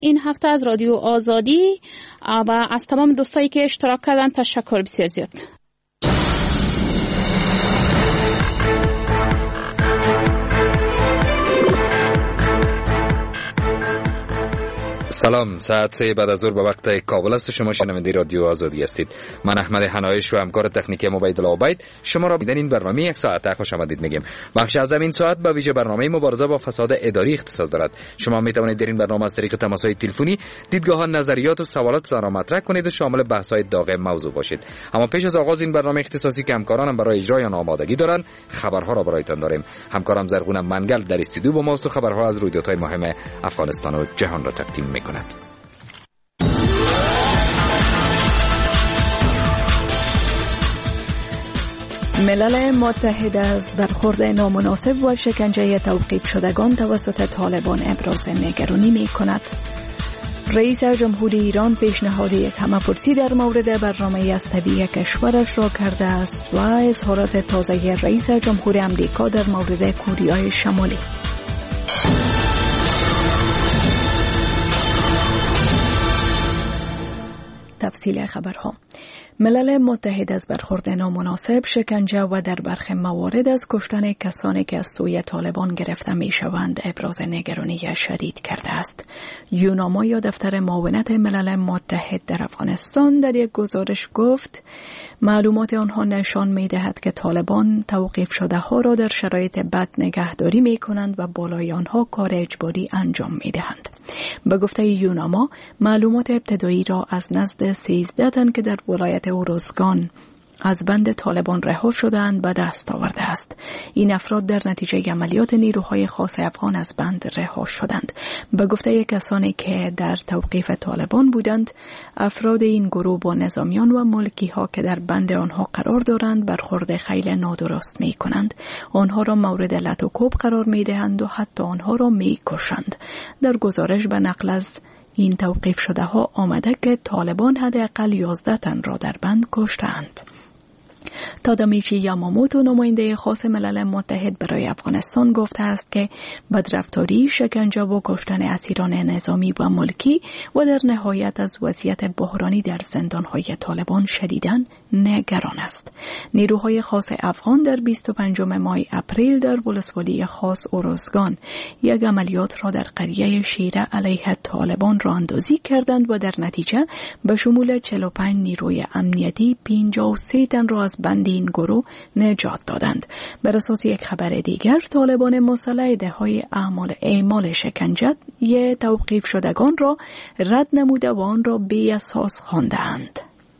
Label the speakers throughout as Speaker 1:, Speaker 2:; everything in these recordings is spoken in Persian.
Speaker 1: این هفته از رادیو آزادی و از تمام دوستایی که اشتراک کردن تشکر بسیار زیاد.
Speaker 2: سلام، ساعت 3 بعد از ظهر به وقت کابل است. شما شنونده رادیو آزادی هستید. من احمد حنایش و همکار تکنیکی مبیدالله عبید شما را می‌دن این برنامه یک ساعته خوش آمدید میگیم. بخش از این ساعت به ویژه برنامه مبارزه با فساد اداری اختصاص دارد. شما می‌توانید در این برنامه از طریق تماس‌های تلفنی دیدگاه‌ها، نظریات و سوالاتتان را مطرح کنید و شامل بحث‌های داغ موضوع باشید. اما پیش از آغاز این برنامه اختصاصی که همکارانم برای اجرای آن آمادگی دارند، خبرها را برایتان داریم. همکارم زرغون منگل در استودیو با ماست و خبرها از رویدادهای مهم افغانستان و جهان را تقدیم می‌کند.
Speaker 3: ملل متحد از برخورد نامناسب و شکنجه توقیف شدگان توسط طالبان ابراز نگرانی می کند. رئیس جمهوری ایران پیشنهاد یک همه‌پرسی در مورد برنامه هسته‌ای کشورش را کرده است و اظهارات تازه رئیس جمهوری آمریکا در مورد کوریای شمالی. تفصیل خبرها. ملل متحد از برخورد نامناسب، شکنجه و در برخی موارد از کشتن کسانی که از سوی طالبان گرفته می شوند ابراز نگرانی شدید کرده است. یوناما یا دفتر معاونت ملل متحد در افغانستان در یک گزارش گفت معلومات آنها نشان می دهد که طالبان توقیف شده ها را در شرایط بد نگهداری می کنند و بالای آنها کار اجباری انجام می دهند. به گفته یوناما، معلومات ابتدایی را از نزد 13 تن که در ولایت اوروزگان از بند طالبان رها شدند به دست آورده است. این افراد در نتیجه عملیات نیروهای خاص افغان از بند رها شدند. به گفته کسانی که در توقیف طالبان بودند، افراد این گروه با نظامیان و ملکی ها که در بند آنها قرار دارند برخورد خیلی نادرست می کنند. آنها را مورد لط و کوب قرار می دهند و حتی آنها را می کشند. در گزارش به نقل از این توقیف شده ها آمده که طالبان حداقل 11 تن را در بند کشتند. تادامیچی یاماموتو، نماینده خاص ملل متحد برای افغانستان، گفته است که بدرفتاری، شکنجه و کشتن اسیران نظامی و ملکی و در نهایت از وضعیت بحرانی در زندانهای طالبان شدیداً نگران است. نیروهای خاص افغان در 25 ماه اپریل در ولسوالی خاص اوروزگان یک عملیات را در قریه شیره علیه طالبان راه اندازی کردند و در نتیجه به شمول 45 نیروی امنیتی 53 تن را از بند این گروه نجات دادند. بر اساس یک خبر دیگر، طالبان مسلح دههای اعمال شکنجه توقیف شدگان را رد نموده و آن را بی اساس خواندند.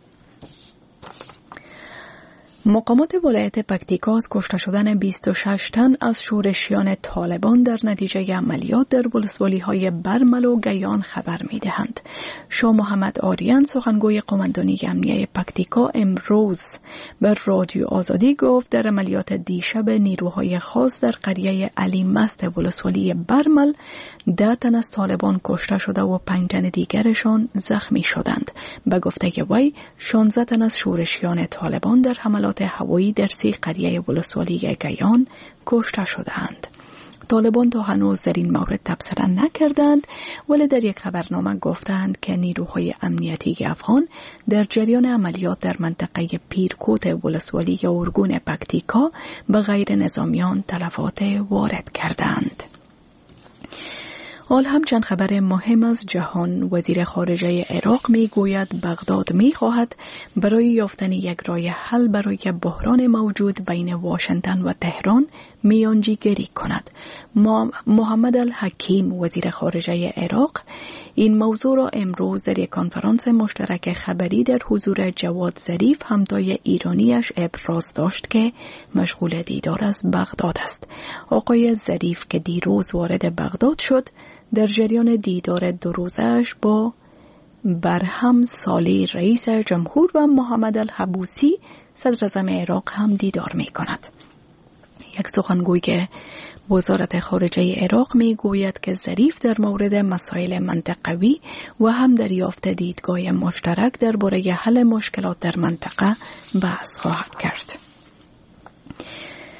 Speaker 3: مقامات ولایت پکتیکا از کشته شدن 26 تن از شورشیان طالبان در نتیجه عملیات در ولسوالی‌های برمل و گیان خبر می‌دهند. شاه محمد آریان، سخنگوی قماندانی امنیه پکتیکا، امروز بر رادیو آزادی گفت در عملیات دیشب نیروهای خاص در قریه علی مست ولسوالی برمل 10 تن از طالبان کشته شده و 5 تن دیگرشان زخمی شدند. به گفته وی 16 تن از شورشیان طالبان در حملات هوایی در 3 قریه ولسوالی گیان کشته شدند. طالبان تا هنوز در این مورد تبصره نکردند، ولی در یک خبرنامه گفتند که نیروهای امنیتی افغان در جریان عملیات در منطقه پیرکوت ولسوالی اورگون پکتیکا به غیر نظامیان تلفات وارد کردند. حال هم چند خبر مهم از جهان. وزیر خارجه عراق می گوید بغداد می خواهد برای یافتن یک راه حل برای بحران موجود بین واشنگتن و تهران میانجیگری کند. محمد الحکیم، وزیر خارجه عراق، این موضوع را امروز در یک کنفرانس مشترک خبری در حضور جواد ظریف، همتای ایرانیش، ابراز داشت که مشغول دیدار از بغداد است. آقای ظریف که دیروز وارد بغداد شد، در جریان دیدار 2 روزه‌اش با برهم سالی، رئیس جمهور، و محمد الحبوسی، صدر اعظم عراق هم دیدار می کند. یک سخنگوی که وزارت خارجه عراق می گوید که ظریف در مورد مسائل منطقوی و هم دریافت دیدگاه مشترک درباره حل مشکلات در منطقه بحث خواهد کرد.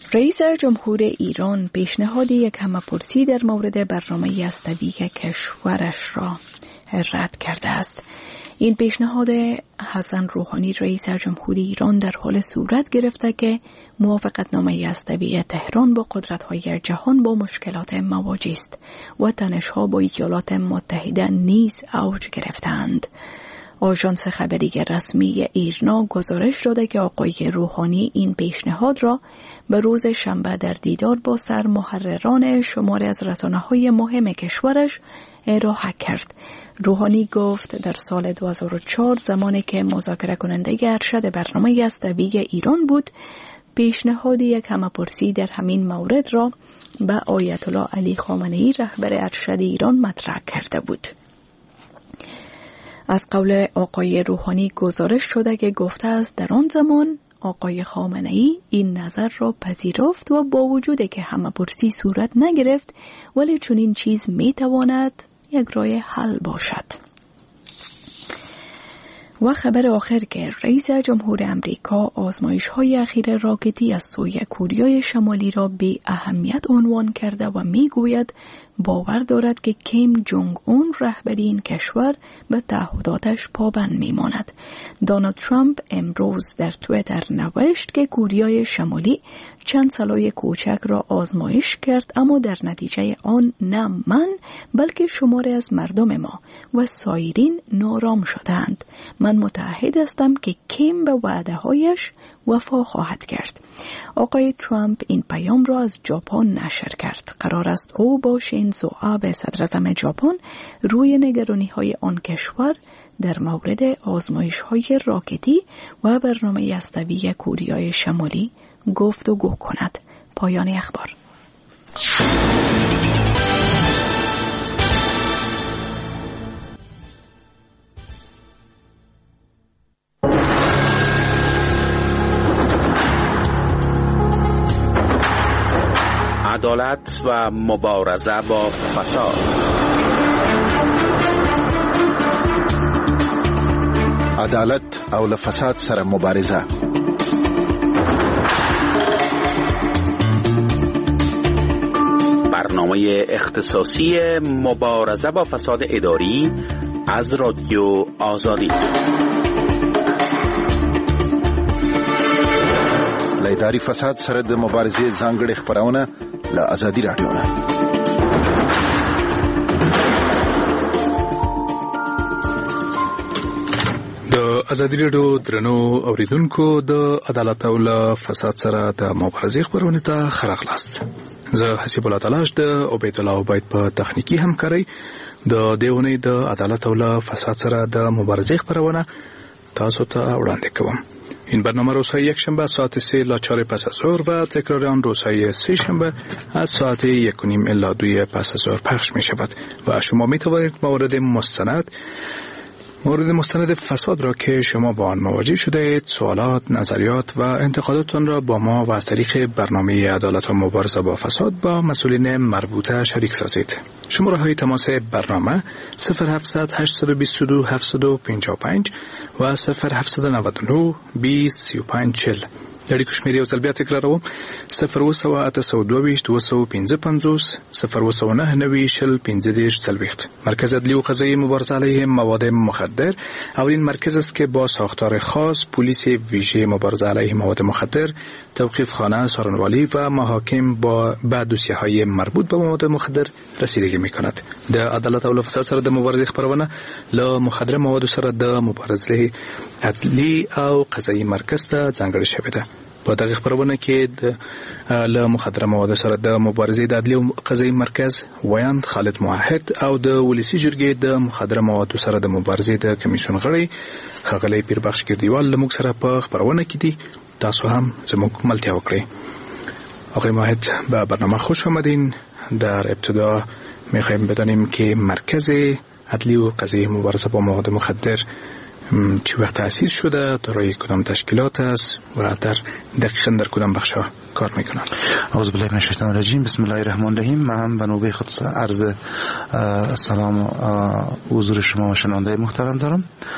Speaker 3: رئیس جمهور ایران پیشنهاد یک همه‌پرسی در مورد برنامه هسته‌ای کشورش را رد کرده است. این پیشنهاد حسن روحانی رئیس جمهوری ایران در حال صورت گرفته که موافقتنامه هسته‌ای تهران با قدرت‌های جهان با مشکلات مواجه است و تنش‌ها با ایالات متحده نیز اوج گرفتند. آژانس خبری رسمی ایرنا گزارش داده که آقای روحانی این پیشنهاد را به روز شنبه در دیدار با سرمحرران شماری از رسانه‌های مهم کشورش ارائه کرد. روحانی گفت در سال 2004 زمانی که مذاکره کننده ارشد برنامه هسته‌ای ایران بود، پیشنهاد یک همه‌پرسی در همین مورد را به آیت الله علی خامنه‌ای رهبر ارشد ایران مطرح کرده بود. از قول آقای روحانی گزارش شده که گفته است در آن زمان آقای خامنه‌ای این نظر را پذیرفت و با وجود که همه‌پرسی صورت نگرفت ولی چنین چیز میتواند یک راه حل باشد. و خبر آخر که رئیس جمهور امریکا آزمایش‌های اخیر راکتی از سوی کوریای شمالی را بی اهمیت عنوان کرده و میگوید باور دارد که کیم جونگ اون رهبری این کشور به تعهداتش پابند میماند. دونالد ترامپ امروز در توییتر نوشت که کوریای شمالی چند سلاح کوچک را آزمایش کرد، اما در نتیجه آن نه من بلکه شماری از مردم ما و سایرین نارام شدند. من متعهد هستم که کیم به وعده هایش وفا خواهد کرد. آقای ترامپ این پیام را از ژاپن نشر کرد. قرار است او با شینزو آبه صدراعظم ژاپن روی نگرانی های آن کشور در مورد آزمایش های راکتی و برنامه هسته‌ای کوریای شمالی گفتگو کند. پایان اخبار.
Speaker 4: عدالت و مبارزه با فساد.
Speaker 5: عدالت او له فساد سره مبارزه.
Speaker 4: برنامه اختصاصی مبارزه با فساد اداری از رادیو آزادی.
Speaker 5: له اداري فساد سره د مبارزې ځانګړې خبرونه له آزادي رادیو نه.
Speaker 6: د آزادي رادیو درنو اوریدونکو د عدالت او له فساد سره د مبارزې خبرونه ته خراغلاست. زه حسیب الله تلاش د عبید الله عبید په تخنیکی همکاري د دیونی د عدالت او له فساد سره د مبارزې خبرونه تاسو ته وړاندې کوم. این برنامه روزهای یک شنبه ساعت 3 الی 4 پس از ظهر و تکرار آن روزهای سه شنبه از ساعت 1:30 الی 2 پس از ظهر پخش می شود و شما می توانید مورد مستند فساد را که شما با آن مواجه شده اید سوالات، نظریات و انتقاداتتان را با ما و از طریق برنامه عدالت و مبارزه با فساد با مسئولین مربوطه شریک سازید. شماره‌های تماس برنامه 0700 822 755 و 0799 20 35 40. د اړیکو شمېرې یو ځل بیا تکراروم 02825 مرکز عدلی و قضایی مبارزه علیه مواد مخدر اولین مرکز است که با ساختار خاص پلیس ویژه مبارزه علیه مواد مخدر، توقیف خانه، سارنوالی و محاکم با دوسیه‌های مربوط به مواد مخدر رسیدگی می‌کند. د عدالت او فساد سره د مبارزې خبرونه له مخدر مواد سره د مبارزې عدلی او قضایی مرکز ته ځانګړې شوې ده. په دغه خبرونه کې له مخدر مواد سره د مبارزې د عدلی او قضایی مرکز ویاند خالد موحد او د ولسی جرګې د مخدر مواد سره د مبارزې د کمیسیون غړي ښاغلی پیربخش کردیوال لموږ سره په خبرونه کې دي. تاسو هم زموږ ملتیا وکړئ. آقای موحد به برنامه خوش آمدین. در ابتدا میخوایم بدانیم که مرکز عدلی و قضایی مبارزه با مواد مخدر چه وقت تأسیس شده، دارای کدام تشکیلات است و دقیقاً در کدام بخش‌ها کار میکنند؟
Speaker 7: اعوذ بالله من الشیطان الرجیم. بسم الله الرحمن الرحیم. من به نوبه خود عرض سلام و حضور شما و شنونده محترم دارم.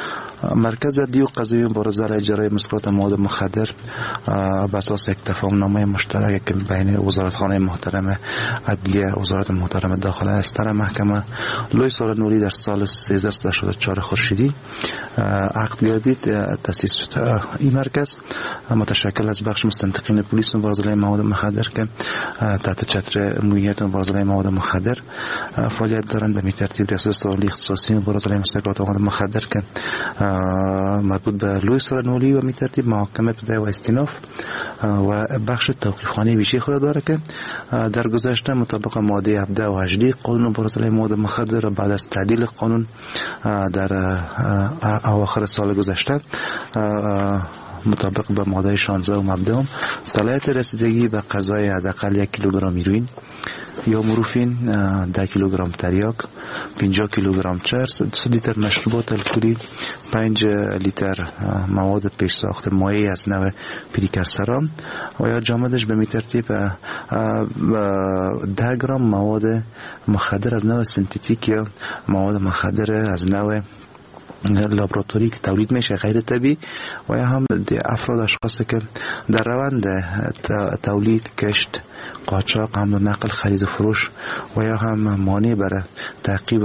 Speaker 7: مرکز عدلی و قضایی مبارزه علیه اجرای مسکرات مواد مخدر بر اساس یک تفاهم‌نامه مشترک که بین وزارتخانه محترم عدلیه وزارت محترم داخله استر محکمه لوی سال نوری در سال 1384 خورشیدی عقد گردید. تأسیس شد این مرکز متشکل از بخش مستنطقین پلیس مبارزه علیه مواد مخدر که تحت چتر مدیریت مبارزه علیه مواد مخدر فعالیت دارند. به می ترتیب ریاست عالی اختصاصی مبارزه علیه مسکرات مواد مخدر که مربوط به لوی سال نوری و می ترتیب محاکمه ابتدایی و استیناف و بخش توقیفخانه ویژه خود داره که در گذشته مطابق ماده 17 و 18 قانون مبارزه علیه مواد مخدر بعد از تعدیل قانون در اواخر سال گذشته مطابق به ماده 16 و مبدأ صلاحیت رسیدگی به قضای حداقل 1 کیلوگرم هیروئین یا مورفین، 10 کیلوگرم تریاک، 50 کیلوگرم چرس، 2 لیتر مشروبات الکلی، 5 لیتر مواد پیش ساخت مایع از نوع پریکرسران و یا جامدش به ترتیب 10 گرم مواد مخدر از نوع سنتتیک یا مواد مخدر از نوع لابراتوری که تولید میشه غیر طبیعی و یا هم افراد اشخاصی که در روند تولید، کشت، قاچاق، حمل و نقل، خرید و فروش و یا هم مانع برای تعقیب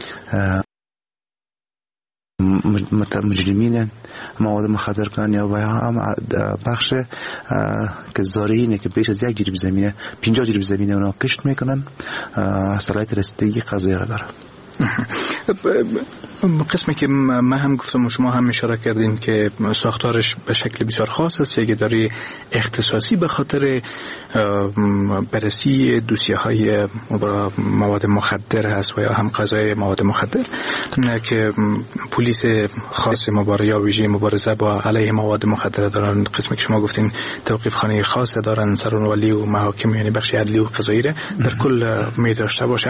Speaker 7: مجرمین مواد مخدر کن یا و هم بخش که زارعینه که بیش از 1 جریب زمینه 50 جریب زمینه اونا کشت میکنن صلاحیت رسیدگی قضایی را داره.
Speaker 6: قسمی که من هم گفتم و شما هم اشاره کردین که ساختارش به شکل بسیار خاص است، یک اداره اختصاصی به خاطر بررسی دوسیه های مواد مخدر هست و یا هم قضای مواد مخدر که پلیس خاص مبارزه یا ویژه مبارزه با علیه مواد مخدر دارن. قسمی که شما گفتین توقیف خانه خاص دارن، سرانوالی و محاکم یعنی بخش عدلی و قضایی را در کل می داشته باشه.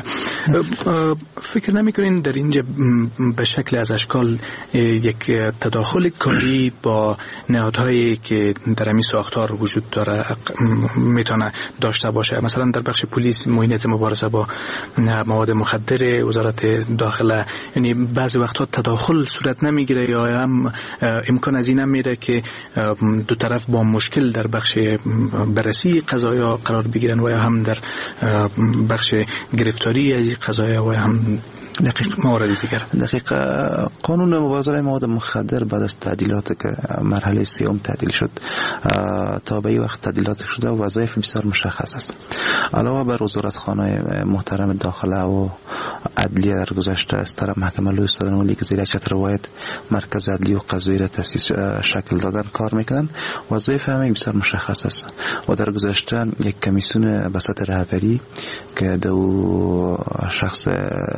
Speaker 6: فکر نمی‌کنین در اینجا به شکل از اشکال یک تداخل کاری با نهادهایی که در همین ساختار وجود داره میتونه داشته باشه؟ مثلا در بخش پلیس معینات مبارزه با مواد مخدر وزارت داخله، یعنی بعضی وقتها تداخل صورت نمیگیره یا هم امکان از این هم میره که دو طرف با مشکل در بخش بررسی قضایا قرار بگیرن و یا هم در بخش گرفتاری از قضایا و هم دقیق موارد دیگر.
Speaker 7: دقیق قانون مبارزه علیه مواد مخدر بعد از تعدیلات که مرحله سوم تعدیل شد تا به این وقت تعدیلات شده و وظایف بسیار مشخص است. علاوه بر وزارتخانه محترم داخله و عدلیه در گذشته از طرف محکمه لوی سرانوالی که زیر چتر روایت مرکز عدلی و قضایی را تأسیس شکل دادن کار میکنن، وظایف همه بسیار مشخص است و در گذشته یک کمیسیون به سطح رهبری که دو شخص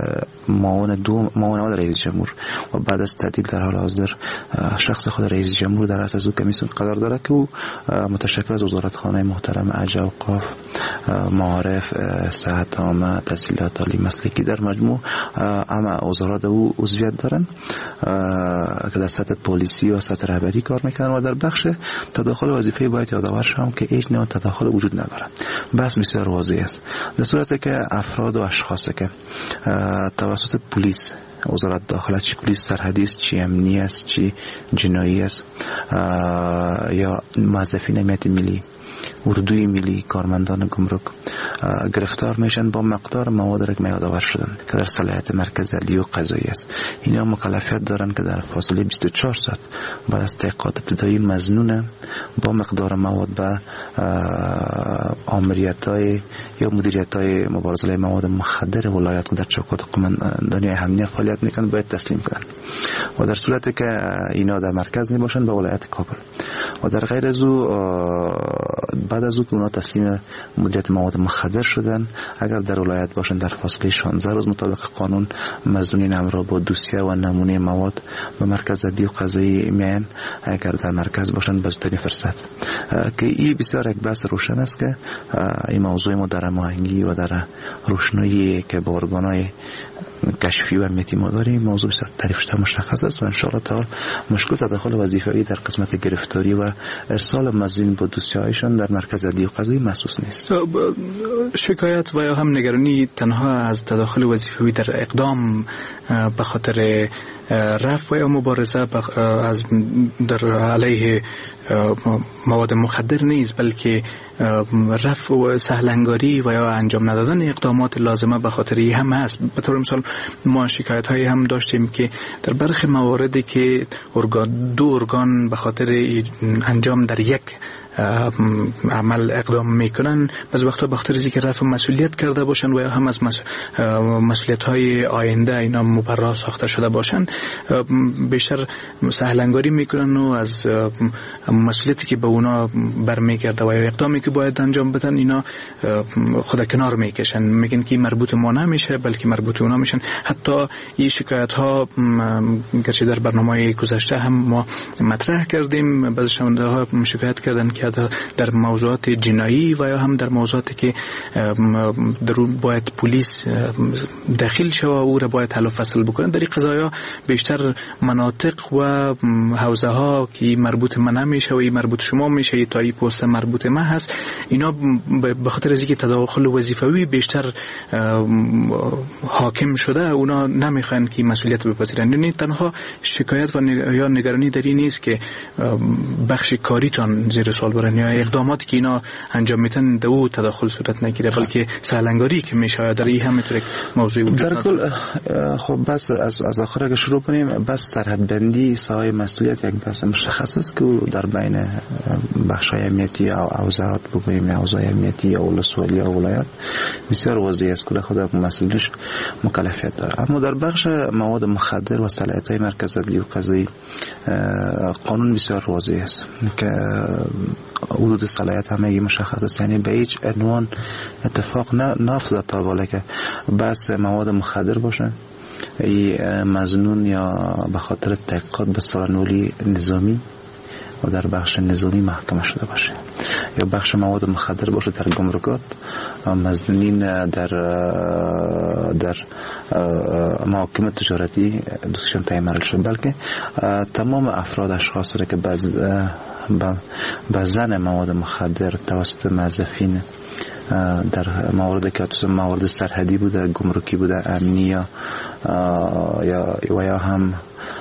Speaker 7: معاون رئیس جمهور و بعد از تعدیل در حال حاضر شخص خود رئیس جمهور در اساس او کمیسیون قرار داره که او متشکل از وزارتخانه محترم ارجاع اوقاف، معارف، صحت عامه، تحصیلات عالی، مسلکی در مجموع اما وزارات او عضویت دارن که در سطح پلیسی و سطح رهبری کار میکنن و در بخش تداخل وظیفه باید یادآور شم که هیچ نوع تداخل وجود نداره. بس بسیار واضح است در صورتی که افراد و اشخاصی که توسط پلیس وزارت داخله، چی پلیس سرحدی است، چی امنی است، چی جنایی است یا موظفین امنیت ملی، اردوی ملی، کارمندان گمرک گرفتار میشن با مقدار مواد که یادآور شدن که در صلاحیت مرکز عدلی و قضایی است. اینا مکلفیت دارن که در فاصله 24 ساعت بعد از تحقیقات ابتدایی مظنون با مقدار مواد به آمریت‌های یا مدیریت‌های مبارزه علیه مواد مخدر ولایت که در چوکات قماندانی امنیت فعالیت میکنن باید تسلیم کنن و در صورتی که اینا در مرکز نباشن به ولایت کابل و در غیر از او بعد از او که اونا تسلیم مدیریت مواد مخدر شدن اگر در ولایت باشن در فاصله 16 روز مطابق قانون مظنونین همراه با دوسیه و نمونه مواد به مرکز عدلی و قضایی میان اگر در مرکز باشن به زودترین فرصت که این بسیار یک بحث روشن است که این موضوع ما در هماهنگی و در روشنایی که با ارگان‌های کشفی و امنیتی ما داریم موضوع بسیار تعریف شده مشخص است و ان شاء الله تعالی مشکل تداخل وظیفه‌ای در قسمت گرفتاری و ارسال مظنونین با دوسیه‌هایشان در مرکز عدلی و قضایی محسوس نیست.
Speaker 6: شکایت و یا هم نگرانی تنها از تداخل وظیفه‌ای در اقدام به خاطر رفع و یا مبارزه از در علیه مواد مخدر نیست، بلکه رفع و سهلنگاری و یا انجام ندادن اقدامات لازمه به خاطر این هم هست. به طور مثال ما شکایت هایی هم داشتیم که در برخی مواردی که دو ارگان به خاطر انجام در یک عمل اقدام میکنن، بعض وقتا به خاطر اینکه رفع مسئولیت کرده باشن و یا هم از مسئولیت های آینده اینا مبرا ساخته شده باشن، بیشتر سهلنگاری میکنن و از مسئولیتی که به اونا برمیگرده و یا اقدامی که باید انجام بدن اینا خود کنار میکشن، میگن که مربوط ما نمیشه بلکه مربوط اونا میشن. حتی این شکایت ها گرچه در برنامه گذشته هم ما مطرح کردیم، بعضی شنونده ها شکایت کردن که در موضوعات جنایی و یا هم در موضوعاتی که در اون باید پلیس داخل شود و او را باید حل و فصل بکنه، در این قضایا بیشتر مناطق و حوزه ها که مربوط من نمیشه و این مربوط شما میشه، تا این پست مربوط من هست، اینا به خاطر از اینکه تداخل وظیفوی بیشتر حاکم شده اونا نمیخوان که مسئولیت بپذیرن. یعنی تنها شکایت و یا نگرانی در این نیست که بخش کاریتان زیر سوال برن یا اقداماتی که اینا انجام میتن دو تداخل صورت نگیره، بلکه سهلنگاری که میشه در این هم میتونه موضوع وجود
Speaker 7: در کل. خب بس از آخر اگه شروع کنیم، بس سرحد بندی ساهای مسئولیت یک بحث مشخص است که در بین بخش‌های امنیتی یا اوضاعات بگوییم یا اوضاع امنیتی یا ولسوالی یا ولایت بسیار واضح است که خود مسئولش مکلفیت داره. اما در بخش مواد مخدر و صلاحیت‌های مرکز عدلی و قضایی قانون بسیار واضح است که حدود صلاحیت همه مشخص است، یعنی به هیچ عنوان اتفاق نافتاد تا بالا که بس مواد مخدر باشه مظنون یا به خاطر تحقیقات به سرانولی نظامی و در بخش نظامی محکمه شده باشه، یا بخش مواد مخدر باشه در گمرکات مظنونین در محاکم تجارتی دوستشان تعیین شده، بلکه تمام افراد اشخاص را که به زن مواد مخدر توسط موظفین در موارد که موارد سرحدی بوده، گمرکی بوده، امنی یا هم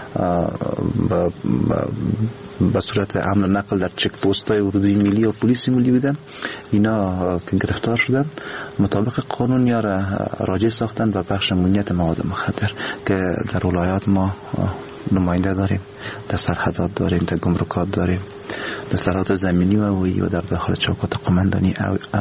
Speaker 7: به صورت حمل و نقل در چک پوست های حدودی ملی و پلیس ملی بودن، اینا که گرفتار شدن مطابق قانون یا راجع ساختن به بخش امنیت مواد مخدر که در ولایات ما نماینده داریم، در سرحدات داریم، در گمرکات داریم، در سرحدات زمینی و هوایی و در داخل چوکات قماندانی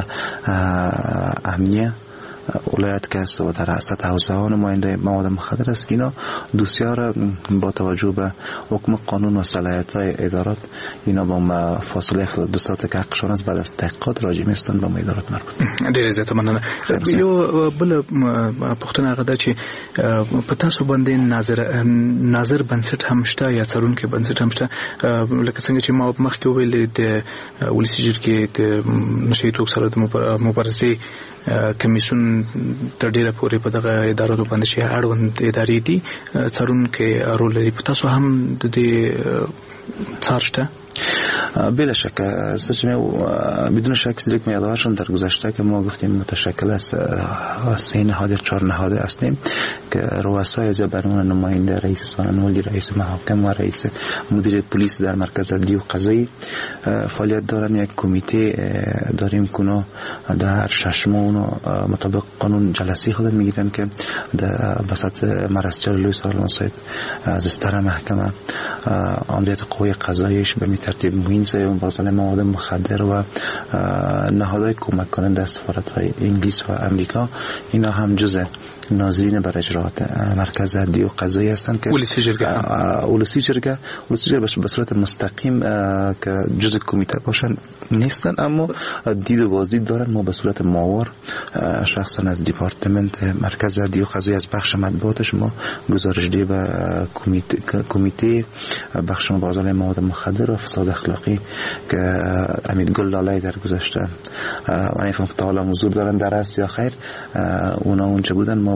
Speaker 7: امنیه ولایت که است و در رأست حوزه ها نماینده مواد مخدر است. اینا دوسیار با توجه به حکم قانون و صلاحیت های ادارات اینا با فاصله 2 ساعت که حقشان است بعد از تحقیقات راجع میستن به ادارات مربوط.
Speaker 6: ډیر زیاته مننه. یو بل پښتنه غدا چې په تاسو باندې ناظر بنسټ هم شته یا څارونکي بنسټ هم شته، لکه څنګه چې ما مخکې ویل د ولسي جرګې د نشي توک سره د مبارزې کمیسیون تر ډیره پورې په دغه ادارو باندې چې اړوند ادارې دي څارونکي رول لري، په تاسو هم د دې څار شته؟
Speaker 7: بلا شک بدون شک چیزی که یادداشتم در گذشته که ما گفتیم متشکل از 3 نهاد یا 4 نهاد هستیم که رؤسای از برنامه نماینده رئیس سانولی، رئیس محاکم و رئیس مدیر پلیس در مرکز عدلی و قضایی فعالیت دارن. یک کمیته داریم که در 6 ماه مطابق قانون جلسه خود میگیرن که در بساط مرستیار لوی سالان صاحب از استر محکمه عملیات قوی قضاییش به ترتیب مهندسی مبارزه مواد مخدر و نهادهای کمک کننده از سفارت‌های انگلیس و امریکا اینا هم جزء ناظرین بر اجراءات مرکز عدلی و قضایی هستند که ولسی جرگه به صورت مستقیم که جزء کمیته باشن نیستن، اما دید و بازدید دارن. ما به صورت ماور شخصا از دیپارتمنت مرکز عدلی و قضایی از بخش مطبوعاتش ما گزارش دی به کمیته بخش مبارزه مواد مخدر و فساد اخلاقی که امید گل لالای در گذشته و نفهم تعالی حضور دارن در است یا خیر اونا اونجا بودن، ما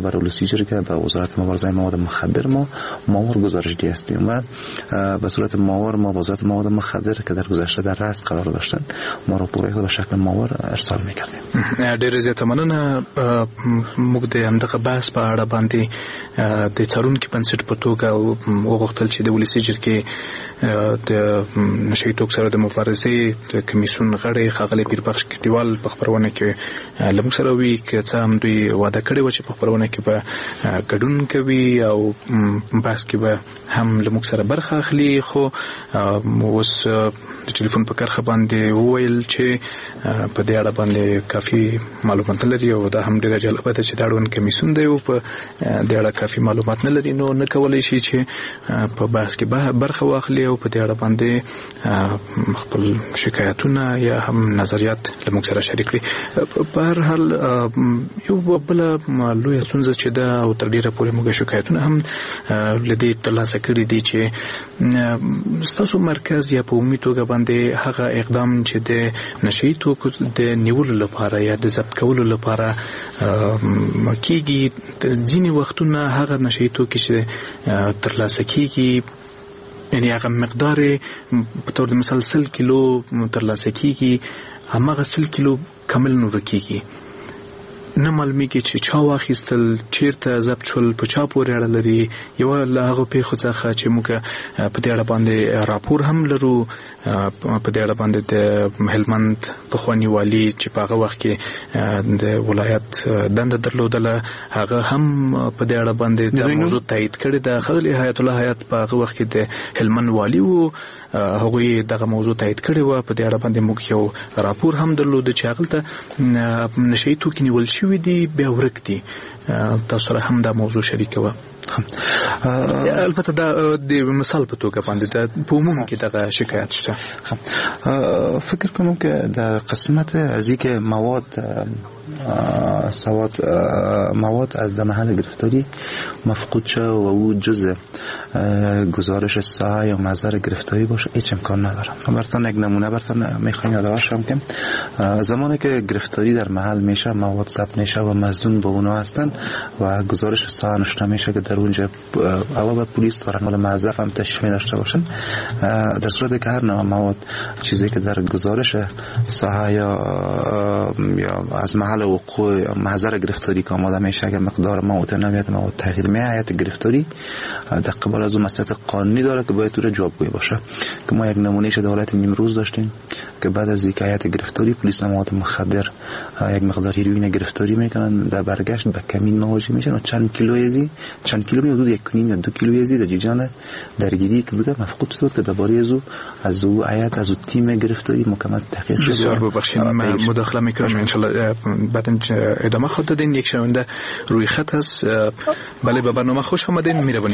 Speaker 7: ما برای لوسیجر که به وزارت مبارزه مواد مخدر ما ماور گزارش دی هستیم و به صورت ماور ما وزارت مواد مخدر که در گذشته در رأس قرار داشتن ما راپورای به شکل ماور ارسال میکردیم.
Speaker 6: ډېر زیاته مننه. موږ د همدغه بحث په اړه باندې د څارونکي بنسټ په توګه وغوښتل چې د ولسي جرګې د نشه توکو سره د مبارزې د کمیسیون غړی ښاغلی پیربخش کټیوال په خپرونه کې له موږ سره وي که څه هم دوی وعده کړې وه چې په خپرونه کې به ګډون کوي او بحث کې به هم له موږ سره برخه اخلي، خو اوس د ټلیفون په کرښه باندې وویل چې په دې اړه باندې کافي معلومات نه لري او دا هم ډېره جالبه ده چې دا اړوند کمیسیون دی او په دې اړه کافي معلومات نه لري، نو نه کولی شي چې په بحث کې برخه واخلي او په دې اړه باندې خپل شکایتونه یا هم نظریات له موږ سره شریک کړي. په هر حال یو بله لویه ستونزه چې ده او تر ډېره پورې موږ شکایتونه هم له دې ترلاسه کړي دي چې ستاسو مرکز یا په عمومي توګه باندې هغه اقدام چې د نشه توکو د نیولو لپاره یا د ضبط کولو لپاره کیږي، ځینې وختونه هغه نشه توکي چې ترلاسه کیږي یعنی هغه مقدار په تور د مثال 100 کیلو ترلاسه کیږي، هماغه 100 کیلو کامل نور کیږي، نه معلومیږي چې چا واخیستل، چیرته ضبط شول، په چا پورې اړه لري. یو له هغو پیښو څخه چې موږ په دې اړه باندې راپور هم لرو، په دې اړه باندې د هلمند پخواني والي چې په هغه وخت کې د ولایت دنده درلودله هغه هم په دې اړه باندې د موضوع تایید کړې ده. ښاغلي حیات الله حیات په هغه وخت کې د هلمند والي وو، هغوی دغه موضوع تایید کړې وه. په دې اړه باندې موږ یو راپور هم درلود چې هغلته نشه توکي نیول شوي دي بیا ورک دي. تاسو سره هم دا موضوع شریکوه. البته دا د مثال په توګه باندې د په عموم کې دغه شکایت شته.
Speaker 7: فکر کنم که در قسمت از اینکه مواد از محل گرفتاری مفقود شد و او جزء گزارش ساحه یا محضر گرفتاری باشه هیچ امکان نداره. براتون یک نمونه براتون میخوایم یادآورم که زمانی که گرفتاری در محل میشه، مواد ضبط میشه و مظنون به اونا هستن و گزارش ساحه نشته میشه که در اونجا اول باید پلیس دارن مال محضر هم تشریح داشته باشن. در صورت که هر نوع مواد چیزی که در گزارش ساحه یا از محل وقوع محضر گرفتاری که آماده میشه اگر مقدار مواد نمیاد مواد تغییر میآید گرفتاری در قبال از اون مسئله قانونی داره که باید تو جوابگویی باشه. که ما یک نمونهش در حالت نیمروز داشتیم که بعد از حکایت گرفتاری پلیس مواد مخدر یک مقدار هیروئین گرفتاری میکنن، در برگشت به کمین مواجه میشن و چند کیلو حدود 1.5 یا 2 کیلو در جیجان درگیری که بوده مفقود شد که درباره از او عیات از او تیم گرفتاری مکمل تحقیق شد.
Speaker 6: بسیار ببخشید من مداخله میکنم ان شاء الله بعد ادامه خود دادین. یک شنونده روی خط هست. بله به برنامه خوش آمدین. میربونید.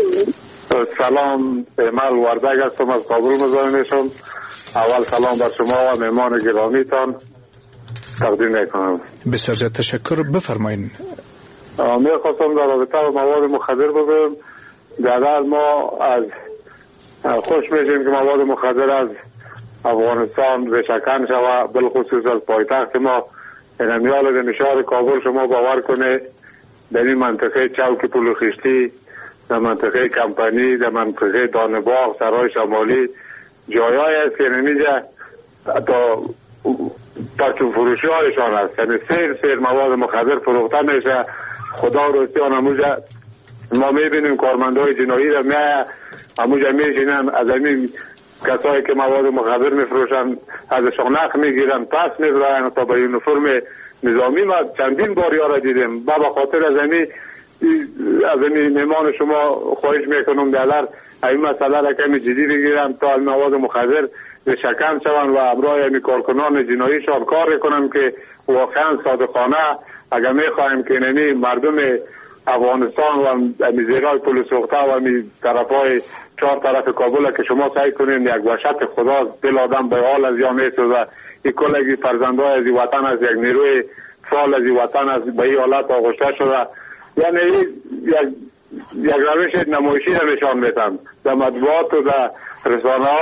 Speaker 8: سلام، ایمال وردگ هستم از کابل مزاحم میشم. اول سلام بر شما و مهمان گرامیتان تقدیم میکنم.
Speaker 6: بسیار زیاد تشکر. بفرمایید.
Speaker 8: میخواستم در رابطه با مواد مخدر بگم. در ما از خوش میشیم که مواد مخدر از افغانستان بشکن شود، بالخصوص از پایتخت ما انمیال نشار کابل. شما باور کنه در این منطقه چوک پلوخیشتی، در منطقه کمپانی، در منطقه دانباغ، سرای شمالی جایایی است که نمیجه تا پرچون فروشی هایشان است. یعنی سیر مواد مخدر فروخته میشه. خدا روستیان اموجه ما میبینیم کارمندهای جنایی را میایه اموجه میشینن از همین کسایی که مواد مخدر میفروشن ازشان نخ میگیرن پس میبرن تا به یونیفرم نظامی. ما چندین بار را دیدیم. با خاطر از همین مهمان شما خواهش میکنم دلار این مسئله را کمی جدی بگیرن تا مواد مخدر به شکن شوند و امرای همی کارکنان جناییشان کار کنن که واقعا صادقانه اگر میخواهیم که نمی مردم افغانستان و زیرای پل سوخته و طرفای 4 طرف کابل که شما سعی کنین یک وحشت خدا دل آدم به حال از یا میسوزه. این کلگی فرزندای از وطن از یک نیروی فعال از وطن از به این حالت آغشته شده. یعنی یک روش نمایشی را نشان میتن در مطبوعات و در رسانه ها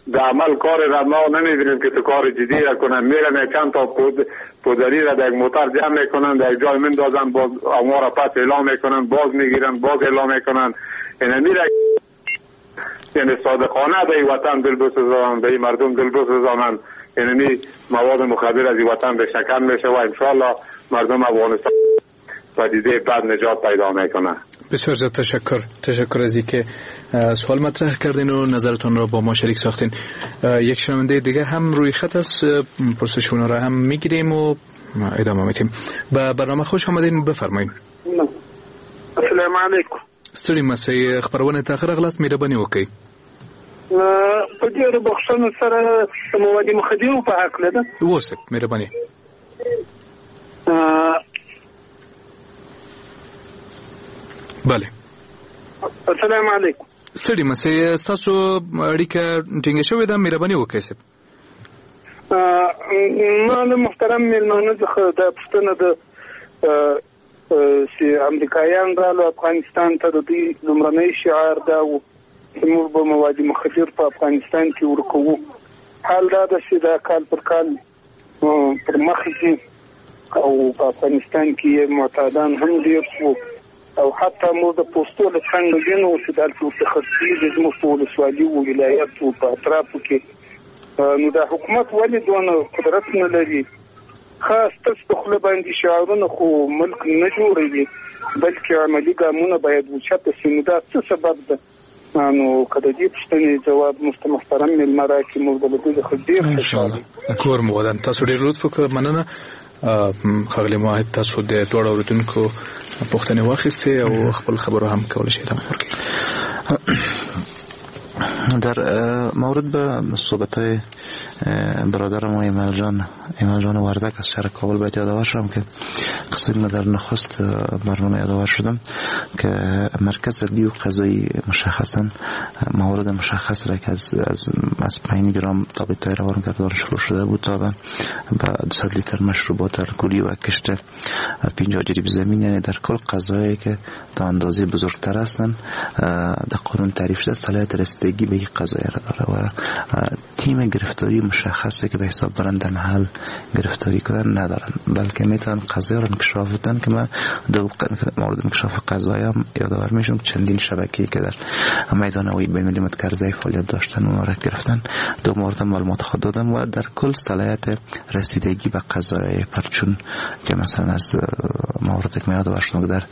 Speaker 8: در عمل کار را ما نمیبینیم که تو کار جدی را کنن. میرن چند تا پودری را در موتر جمع میکنن، در جای میندازن، باز آمار را پس اعلام میکنن، باز میگیرن، باز اعلام میکنن. این میره یعنی صادقانه به این وطن دل بسوزانند، به این مردم دل بسوزانند. یعنی مواد مخدر از این وطن بشکن میشه و انشاءالله مردم افغانستان پدیده بعد نجات پیدا میکنه.
Speaker 6: بسیار زیاد تشکر از اینکه سوال مطرح کردین و نظرتون را با ما شریک ساختین. یک شنونده دیگه هم روی خط است، پرسش اونا را هم میگیریم و ادامه میدیم. به برنامه خوش آمدین، بفرمایید.
Speaker 9: السلام علیکم.
Speaker 6: ستړي مسئ خبرونه تاخیر اغلاس مهرباني وکړئ.
Speaker 9: په ډېرو بخښنو سره د مواد مخدرو په هکله ده.
Speaker 6: اوسه مهرباني. بله.
Speaker 9: السلام علیکم.
Speaker 6: ستړي مسئ تاسو اړیکه ټینګه شوې ده، مهرباني وکړئ.
Speaker 9: ما له محترم میلمانه څخه د پښتنه د امریکایان رالو افغانستان ته د دوی لومړنی شعار دا و چې موږ به مواد مخدر په افغانستان کې ورکوو. حال دا ده چې دا کال پر کال پر مخ ځي او په افغانستان کې معتادان هم ډېر شو او حتی موږ د پوستو له څنګه وینو چې دلته ورڅخه کېږي زموږ په ولسوالي و ولایاتو په اطرافو کې. نو دا حکومت ولې دونه قدرت نه لري؟ خاص تاسو په خپل باندې شعارونه خو ملک نه جوړوي بلکې عملی ګامونه باید وچته شي. نو دا څه سبب ده؟ نو کله دې پوښتنې جواب محترم میلمه راکړي موږ به له دې څخه ډېر خوشاله
Speaker 6: کور مو ودان. تاسو ډېر لطف وکړئ، مننه. ښاغلی ماهد، تاسو د دواړو اورېدونکو پوښتنې واخیستې او خپل خبرو هم کولی شئ ادامه ورکړئ.
Speaker 7: در مورد به صحبت‌های برادرم و ایمل جان وردک از شهر کابل باید یادآور شدم که قسم در نخست برنامه یادآور شدم که مرکز عدلی و قضایی مشخصا موارد مشخص را که از 5 گرم تابلت‌های روان گردان شروع شده بود تا به 200 لیتر مشروبات الکلی و کشت 50 جریب زمین، یعنی در کل قضایی که تا اندازه بزرگتر هستند در قانون تعریف شده صلاحیت رسیدگی به این قضایی را داره و تیم گرفتاری مشخصه که به حساب برند در محل گرفتاری کردن ندارن، بلکه میتونن قضایی را انکشاف بدن که من دو مورد انکشاف قضایی هم یادآور میشم چندین شبکه‌ای که در میدان هوایی بین‌المللی متکرزه فعالیت داشتن اونها را گرفتن. دو مورد معلومات خود دادم و در کل صلاحیت رسیدگی به قضایی پرچون که مثلا از موارد که یادآور شدم در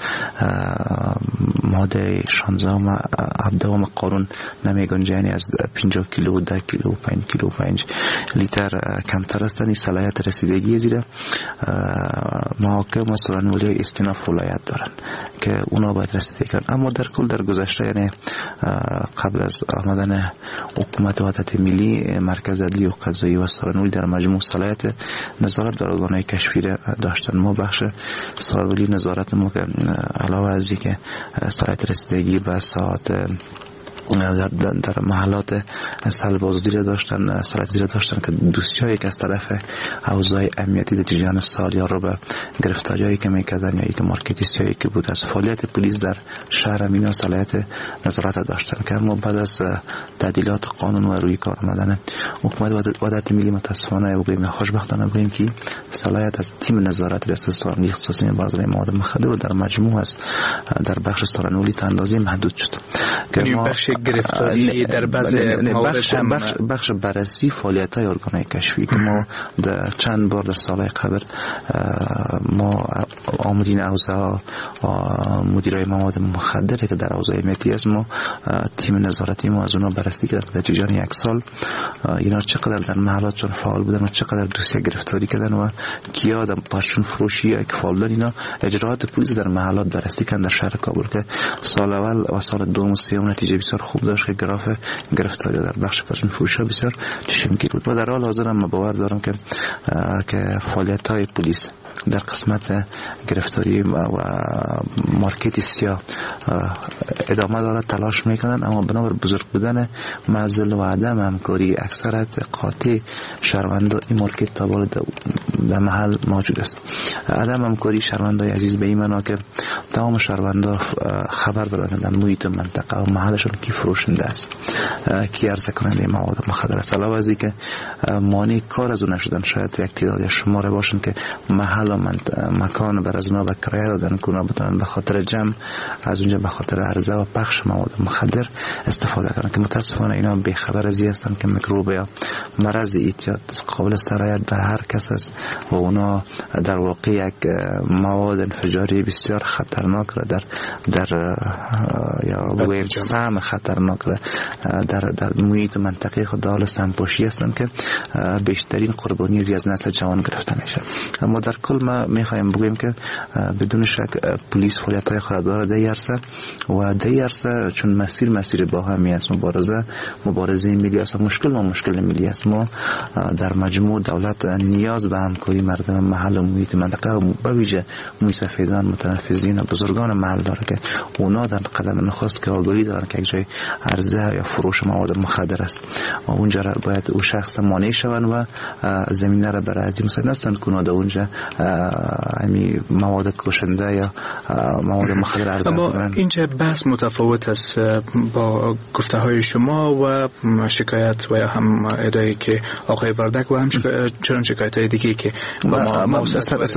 Speaker 7: ماده 16 و 17 قانون نمیگنجه، یعنی از 50 کیلو 10 کیلو 5 کیلو 5 لیتر کمتر هستند. این صلاحیت رسیدگی زیر محاکم و سرانولی استیناف ولایت دارن که اونا باید رسیدگی کنن. اما در کل در گذشته، یعنی قبل از آمدن حکومت وحدت ملی، مرکز عدلی و قضایی و سرانولی در مجموع صلاحیت نظارت بر ارگان‌های کشفی داشتن. ما بخش سرانولی نظارت ما که علاوه از اینکه صلاحیت رسیدگی به ساعت در محلات سلب آزادی را داشتن، صلاحیت را داشتن که دوستی‌هایی که از طرف حوزه‌های امنیتی در جریان سالیان رو به گرفتاری‌هایی که می‌کردن یا یک مارکتیستی‌هایی که بود از فعالیت پلیس در شهر امین صلاحیت نظارت داشتن که اما بعد از تعدیلات قانون و روی کار آمدن حکومت وحدت ملی متاسفانه بگوییم خوشبختانه بگوییم که صلاحیت از تیم نظارت ریاست سازمان اختصاصی مبارزه مواد مخدر رو در مجموع از در بخش سرانولی تا اندازه محدود شد که ما گرفتاری در بخش بررسی فعالیت‌های ارگان‌های کشفی که ما در چند بار در سال‌های قبل ما آمدین حوزه مدیرای مواد مخدر که در حوزه امنیتی است، ما تیم نظارتی ما از اونها بررسی کردیم در جریان یک سال اینا چقدر در محلات چون فعال بودن و چقدر دوسیه گرفتاری کردن و کیا در پاشون فروشی که فعال بودن. اینا اجراءات پلیس در محلات بررسی کردن در شهر کابل که سال اول و سال دوم و سوم نتیجه بسیار خوب داشت که گراف گرفتاری در بخش پاشون فروشی بسیار چشمگیر بود. و در حال حاضر هم باور دارم که فعالیت‌های پلیس در قسمت گرفتاری و مارکت سیاه ادامه داره، تلاش میکنن، اما بنابر بزرگ بودن معضل و عدم همکاری اکثرت قاطع شهروندان این مارکت تا بالا در محل موجود است. عدم همکاری شهروندان عزیز به این معنا که تمام شهروندان خبر دارند در محیط منطقه و محلشون کی فروشنده است، کی عرضه کننده مواد مخدر است. علاوه از اینکه مانع کار از اون نشدن، شاید یک تعداد یا شماره باشن که محل و مکان بر از اونا به کرایه دادن که اونا بتونن به خاطر جمع از اونجا به خاطر عرضه و پخش مواد مخدر استفاده کنن، که متاسفانه اینا بی‌خبر از این هستن که میکروب یا مرض ایجاد قابل سرایت به هر کس است و اونا در واقع یک مواد انفجاری بسیار خطرناک را در یا بگویم سم خطرناک را در محیط منطقه خود حال سمپوشی هستند که بیشترین قربانی از نسل جوان گرفته میشه. اما در کل ما میخوایم بگویم که بدون شک پلیس فعالیت‌های خود داره در عرصه و در عرصه چون مسیر با همی است، مبارزه ملی است، مشکل ملی است. ما در مجموع دولت نیاز به همکاری مردم محل و محیط منطقه و به ویژه موسفیدان، متنفذین و بزرگان محل داره که اونا در قدم نخست که آگاهی دارن که یک جای عرضه یا فروش مواد مخدر است و اونجا باید او شخص مانع شوند و زمینه را برای از این مسئله نستند که اونا در اونجا مواد کشنده یا مواد مخدر عرضه کنند.
Speaker 6: اما اینجا بحث متفاوت است با گفته های شما و شکایت و یا هم ادعایی که آقای وردک و هم چنان شکایت های دیگه که ما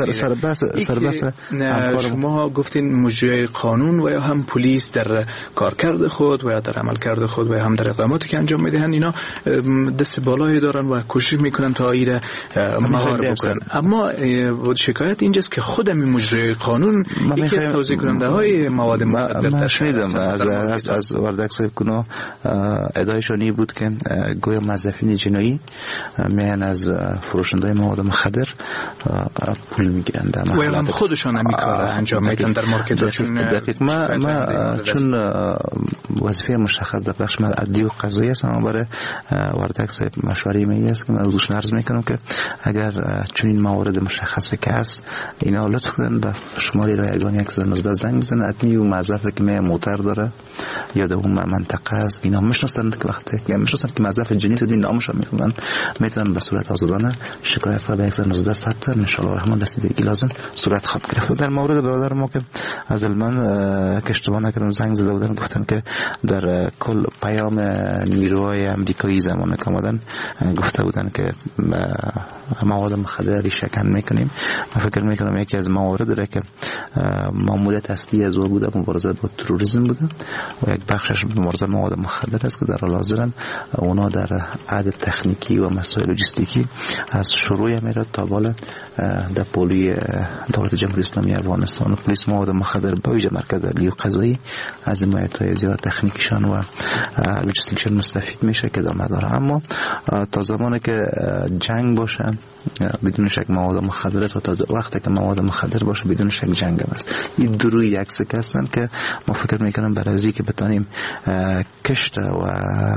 Speaker 6: سرباس شما گفتین مجری قانون و یا هم پلیس در کارکرد خود و یا در عملکرد خود و یا هم در اقداماتی که انجام میدهند اینا دست بالایی دارن و کوشش میکنن تا ایره مهار بکنن. اما شکایت اینجاست که خود همین مجری قانون یکی از توزیع کننده های مواد مخدر
Speaker 7: من شنیدم از وردک صاحب کنو ادعایشانی بود که گویا موظفین جنایی میان از فروشنده مواد مخدر پول میگیرن و
Speaker 6: هم خودشان همین کار انجام میدن در مارکتشون.
Speaker 7: دقیق ما چون وظیفه مشخص در بخش عدلی و قضایی است، اما برای وردک صاحب مشوره می است که من روزش عرض میکنم که اگر چون این موارد مشخصه که هست اینا لطف کنن به شماره رایگان 119 زنگ بزنن. اتمی و موظفه که موتر داره یا در اون منطقه است اینا میشناسن که وقتی میشناسن که موظف جنیت این نامش میفهمن، میتونن به صورت آزادانه شکایت را به 119 ثبت کنن. ان شاء الله الرحمن رسیدگی لازم صورت خواهد گرفت. در مورد برادر ما که از من که اشتباه نکردم زنگ زده بودن گفتن که در کل پیام نیروهای امریکایی زمانه که آمدن گفته بودن که مواد مخدر شکن میکنیم. من فکر میکنم یکی از موارد داره که ماموریت اصلی از او بوده مبارزه با تروریسم بوده و یک بخشش مبارزه مواد مخدر است که در حال حاضر اونا در عد تکنیکی و مسائل لوجستیکی از شروع میره تا بالا در پولی دولت جمهوری اسلامی افغانستان و پلیس مواد مخدر با ویژه مرکز عدلی و قضایی از حمایت‌های زیاد تکنیکیشان و لوجستیکشان مستفید میشه که ادامه داره. اما تا زمانی که جنگ باشه بدون شک مواد مخدر است و تا وقتی که مواد مخدر باشه بدون شک جنگ است. این دو روی یک سکه هستند که ما فکر میکنم برای از اینکه بتونیم کشت و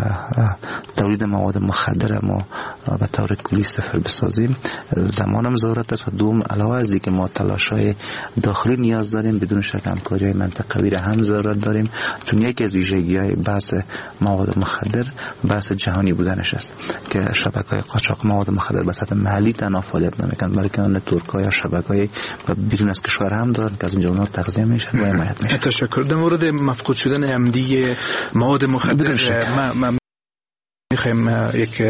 Speaker 7: تولید مواد مخدر ما به طور کلی صفر بسازیم زمانم ضرورت است و دوم علاوه از اینکه ما تلاش‌های داخلی نیاز داریم بدون شک همکاری منطقوی را هم ضرورت داریم، چون یکی از ویژگی‌های بحث مواد مخدر بحث جهانی بودنش است که شبکه‌های قاچاق مواد مخدر به سطح محلی تنها فعالیت نمی‌کنند بلکه آن ترک‌ها یا شبکه‌های بیرون از کشور هم دارند که از اونجا اونها تغذیه میشن و حمایت میشن.
Speaker 6: تشکر. در مورد مفقود شدن عمدی مواد مخدر ما میخوایم یک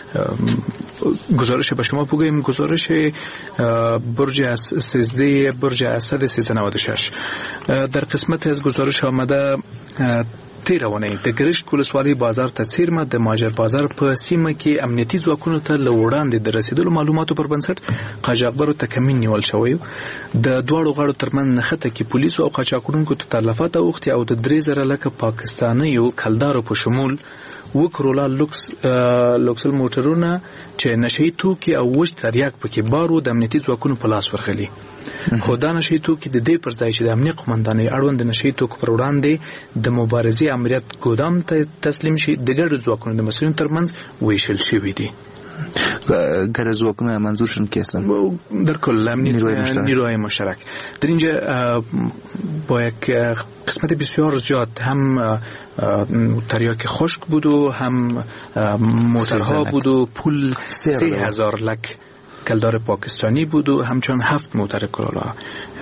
Speaker 6: گزارش به شما بگویم. گزارش برج اسد 1396 در قسمت از گزارش آمده تیروانه د ګرشت ولسوالۍ بازار ته څیرمه د ماجر بازار په سیمه کې امنیتي ځواکونو ته له وړاندې د رسیدلو معلوماتو پر بنسټ قاچاقبرو ته کمین نیول شوی. د دواړو غاړو ترمن نښته کې پولیسو او قاچاقونکو ته تلفات اوختي او د 3000 لکه پاکستانیو کلدارو په شمول و کرولا لوکسل موټرونه چې نشئی توکي او وشت تریاک پکې بارو د امنیتي ځواکونو په لاس ورغلي. خو دا نشئی توکي د دې پر ځای چې د امنیت قومندانۍ اړوند د نشئی توکو پر وړاندې د مبارزې امریت ګودام ته تسلیم شي د ګډو ځواکونو د مسؤلینو ترمنځ ویشل شوي دي.
Speaker 7: گرزواکنه منظورشون کی هستن؟
Speaker 6: در کل نیروهای مشترک. در اینجا با یک قسمت بسیار زیاد هم تریاک خشک بود و هم موترها بود و پول 3000 لک کلدار پاکستانی بود و همچنان 7 موتر کرولا.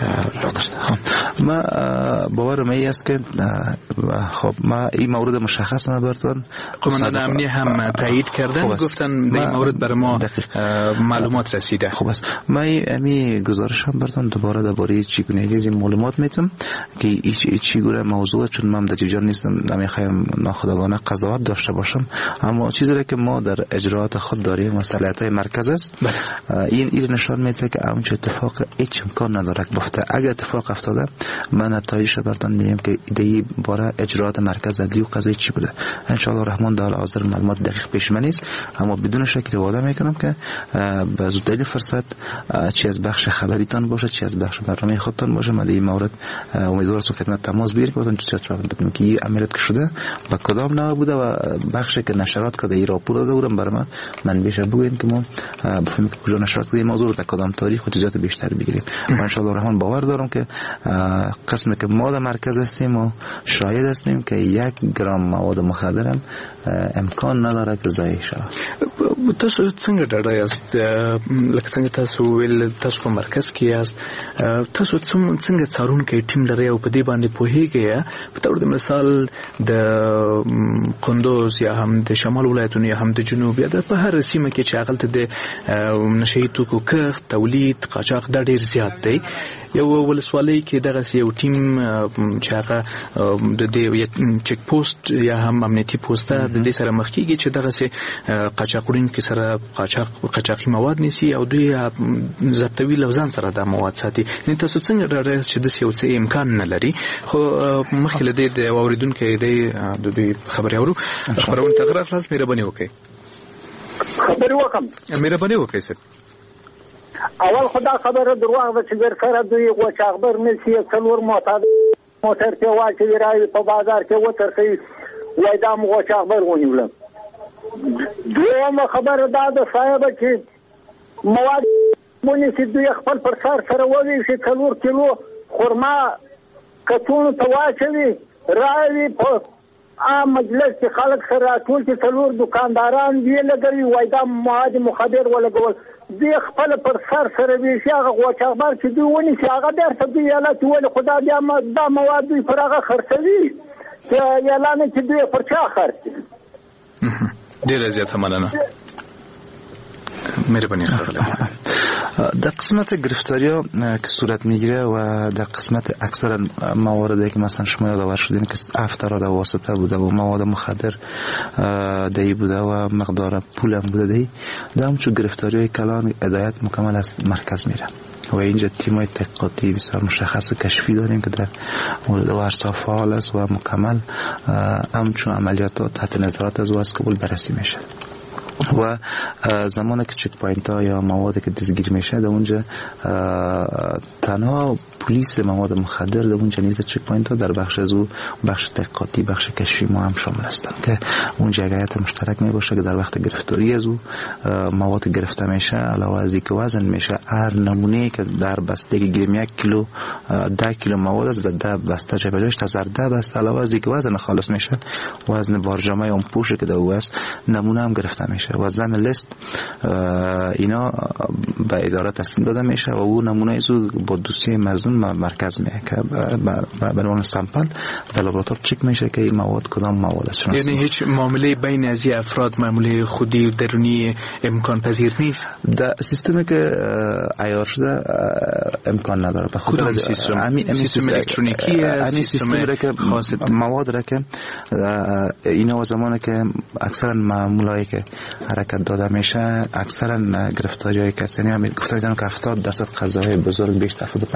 Speaker 7: ما باورم است که خب ما این مورد مشخص نبردن
Speaker 6: قماندان امنی هم تایید کردن، گفتن در این مورد برای ما معلومات رسیده.
Speaker 7: خوب است. ما امی گزارش هم بردن دوباره درباره چگونگی از این معلومات میتونم که چگونه موضوع، چون من در جریان نیستم نمیخوایم ناخودآگاه قضاوت داشته باشم، اما چیزی را که ما در اجراءات خود داریم و صلاحیت مرکز است این نشان میده که اون چه اتفاق هیچ امکان نداره بفته. اگر اتفاق افتاده من نتایجش براتون میگم که ایده باره اجراءات مرکز عدلی و قضایی چی بوده. ان شاء الله الرحمن در حاضر معلومات دقیق پیش من نیست، اما بدون شک وعده میکنم که به زودترین فرصت چی از بخش خبریتان باشه چی از بخش برنامه خودتان باشه ما در این مورد امیدوارم که خدمت تماس بگیریم که بدونیم که این عملیات که شده با کدام نوع بوده و بخشی که نشرات کرده این راپور داده بودم برای من بیشتر بگوین که ما بفهمیم که کجا نشرات کرده این موضوع در کدام تاریخ و جزئیات بیشتر بگیریم. ان شاء الله الرحمن باور دارم که قسمی که ما در مرکز هستیم و شاهد هستیم که 1 گرم مواد مخدر هم امکان نداره که ضایع شود.
Speaker 6: تاسو څنګه ډاډه یاست لکه څنګه تاسو ویل تاسو په مرکز کې یاست، تاسو څنګه څارونکي ټیم لري او په دې باندې پوهیږئ؟ په تور د مثال د قندوز یا هم د شمال ولایتونو یا هم د جنوب یا د په هر سیمه کې چې هغلته د نشئی توکو کښت تولید قاچاق دا ډیر زیات دی. یو ولسوالۍ کې دغه یو ټیم چې هغه د دې چک پوسټ یا هم امنیتي پوسټه د دې سره مخ کیږي چې دغه سي قاچاقورین کې سره قاچاقي مواد نیسي او دوی ضبطوي لوزان سره د مواد ساتي. یعنی تاسو څنګه راځي چې د یو څه امکان نه لري؟ خو مخکې له دې د اوریدونکو د دوی خبري اورو خبرونه تغره خلاص مهرباني وکړئ.
Speaker 9: خبري وکم
Speaker 6: مهرباني وکړئ سر.
Speaker 9: اول خدا خبره درواغ ده چې ورکره دوی غوچاغبر نسی څلور موټر کې واچي راوي په بازار کې وترخي وای دا غوچاغبر ونیول. دویمه خبره دا ده صاحب چې مواد مونږ چې دوی خپل پر سر ووي چې 4 کیلو خرما کتون ته واچوي راوي په عام مجلس کې خلک سره ټول چې 4 دکانداران دی لګوي وای دا مواد مخدر ولګول دی خپل پر سر وی شي هغه غوچاغبر چې دوی ونی چې هغه درته دی یاله ټول خدا بیا دا مواد دوی پر هغه خرڅوي چې یاله نه چې دوی پر چا خرڅي.
Speaker 6: ډیر زیات مننه. مهربانی خواهی.
Speaker 7: در قسمت گرفتاری‌ها که صورت میگیره و در قسمت اکثر مواردی که مثلا شما یادآور شدین که افطار در واسطه بوده و مواد مخدر دی بوده و مقدار پول هم بوده دی، در همچون گرفتاری‌های کلان هدایت مکمل از مرکز میره و اینجا تیم‌های تحقیقاتی بسیار مشخص و کشفی داریم که در مورد ورسا فعال است و مکمل همچون عملیات تحت نظارت از واسه قبول بررسی میشه و زمانی که چک پوینت ها یا مواد که دستگیر میشه در اونجا تنها پلیس مواد مخدر در اونجا نیست چک پوینت ها در بخش از او بخش تحقیقاتی بخش کشفی ما هم شامل هستند که اونجا اگریت مشترک میباشه که در وقت گرفتاری از او مواد گرفته میشه علاوه از اینکه وزن میشه هر نمونه که در بسته که گیریم 1 کیلو 10 کیلو مواد از 10 بسته چه بجاش تا 10 بسته علاوه از اینکه وزن خالص میشه وزن بارجامه اون پوشه که در او است نمونه هم گرفته میشه و ضمن لیست اینا به اداره تسلیم داده میشه و او نمونه ایزو با دوسیه مظنون مرکز میه که به عنوان سامپل در لابراتوار چک میشه که این مواد کدام مواد است.
Speaker 6: یعنی هیچ معامله بین از افراد معامله خودی و درونی امکان پذیر نیست.
Speaker 7: در سیستمی که عیار شده امکان نداره. به خود
Speaker 6: سیستم الکترونیکی است،
Speaker 7: سیستمی را که مواد را که اینا و زمانی که اکثرا معاملهایی که حرکت داده میشه اکثرا گرفتاری های کسانی هم گفتن که 70% قضاهای بزرگ بیش 75%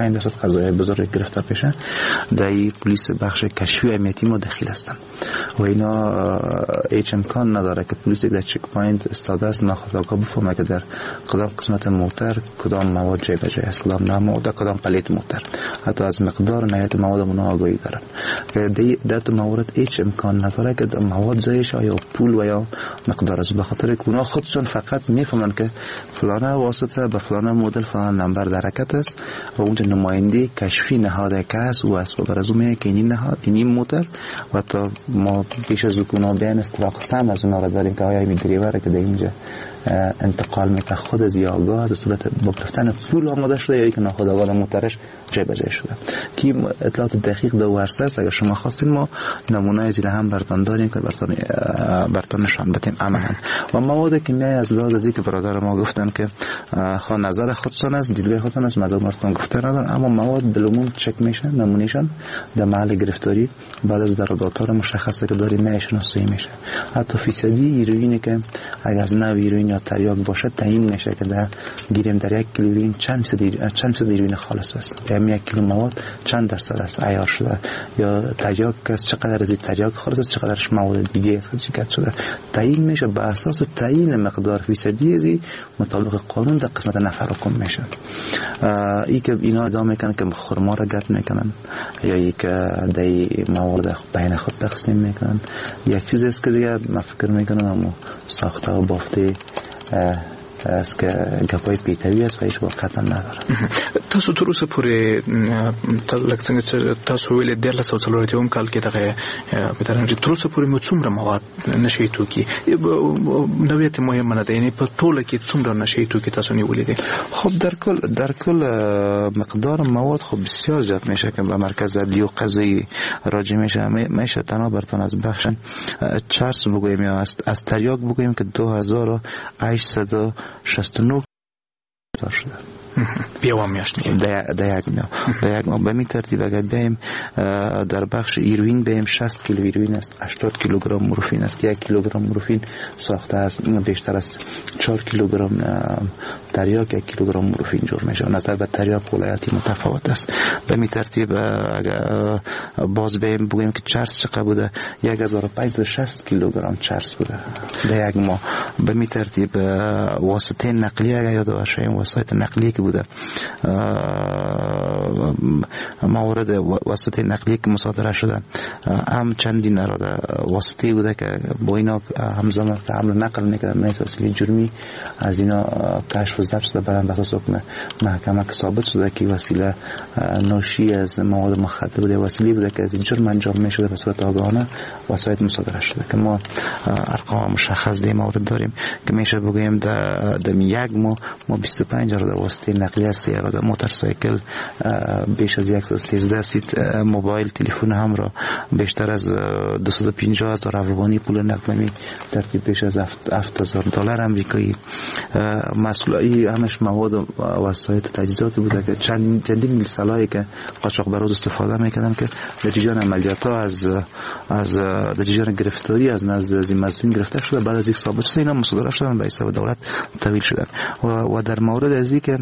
Speaker 7: قضایای بزرگ گرفتار بشه در پلیس بخش کشفی و امنیتی ما دخیل هستن و اینا هیچ امکان نداره که پلیس در چک پوینت استاده است ناخودآگاه بفهمه که در کدام قسمت موتر کدام مواد جای به جای است، کدام نوع مواد، کدام پلیت موتر، حتی از مقدار و نوعیت مواد اونا آگاهی دارن که در تو موارد هیچ امکان نداره که مواد زایش یا پول و یا مقدار است، به خاطر که اونا خودشون فقط میفهمن که فلانه واسطه به فلانه مدل فلان نمبر در حرکت است و اونجا نماینده کشفی نهاد کس و است و برازو میگه که این نهاد این موتر و تا ما پیش از اونا بیان استراق سم از اونا را داریم که آیا این دریوره که در اینجا انتقال میته خود از یا آگاه از صورت با گرفتن پول آماده شده یا اینکه ناخودآگاه موترش جای به جای شده که اطلاعات دقیق دو ورسه است. اگر شما خواستین ما نمونه از این هم براتون داریم که براتون نشان بدیم عملا و مواد کیمیایی از لحاظ از اینکه برادر ما گفتن که خود نظر خودشان است دیدگاه خودشان است مدام براتون گفته ندارن اما مواد بالعموم چک میشن نمونهشان در محل گرفتاری بعد از درجات مشخصه که داریم نشناسایی میشه حتی فیصدی هیروئینی که اگر از نوع هیروئین یا تریاک باشه تعیین میشه که در گیریم در 1 کیلو هیروئین چند فیصد هیروئین خالص است در 1 کیلو مواد چند درصد است عیار شده یا تریاک است چقدر از تریاک خالص است چقدرش مواد دیگه است شرکت شده تعیین میشه بر اساس تعیین مقدار فیصدی ازی مطابق قانون در قسمت نفراکم میشه ای که اینا ادعا میکنن که خرما را گرد میکنن یا ای که در موارد بین خود تقسیم میکنن یک چیز است که دیگه من فکر میکنم اما ساخته و بافته است که گپای پیتوی است و هیچ واقعیت نداره.
Speaker 6: تاسو تر اوسه پورې تاسو ویل 1340 کال کې دغه په ترانه تر اوسه پورې مو څومره مواد نشي توکي نوعیت مهمه نه ده یعنی په ټوله کې څومره نشي توکي تاسو نیولې دي؟
Speaker 7: خب در کل مقدار مواد خب بسیار زیاد میشه که به مرکز عدلی و قضایی راجع میشه تنها براتون از بخش چرس بگوییم یا از تریاک بگوییم که 2869 شده
Speaker 6: بیاوام میاشت
Speaker 7: در یک ماه به می ترتیب اگر بیایم در بخش هیروئین بیایم 60 کیلو هیروئین است 80 کیلوگرم مورفین است که 1 کیلوگرم مورفین ساخته است بیشتر از 4 کیلوگرم تریاک 1 کیلوگرم مورفین جور میشه نسبت به تریاک ولایتی متفاوت است به می ترتیب اگر باز بیایم بگوییم که چرس چقدر بوده 1560 کیلوگرم چرس بوده در یک ماه به می ترتیب واسطه نقلیه اگر یاد باشه واسطه نقلیه که بوده موارد واسطه نقلیه که مصادره شده هم چندین اراده واسطه بوده که با اینا همزمان تعامل نقل میکردن من وسیله جرمی از اینا کشف و ضبط شده بعداً به اساس حکم محکمه ثابت شده که وسیله ناشی از مواد مخدر بوده وسیله بوده که از این جرم انجام میشده به صورت آگاهانه وسایل مصادره شده که ما ارقام مشخص در مورد داریم که میشه بگوییم در یک ماه ما 25 اراده واسطه نقلیه سیاره موتورسایکل بیش از 113 سیت موبایل تلفن همراه بیشتر از 250,000 افغانی پول نقدی ترتیب بیش از $7,000 آمریکایی مسئولی همش مواد و وسایل تجهیزات بوده که چندین میل سلاحی که قاچاقبران استفاده میکردن که در جریان عملیات ها از در جریان گرفتاری از نزد از این مظنون گرفته شده بعد از یک ثابت شده اینا مصادره شدن به حساب دولت تحویل شدن و در مورد از اینکه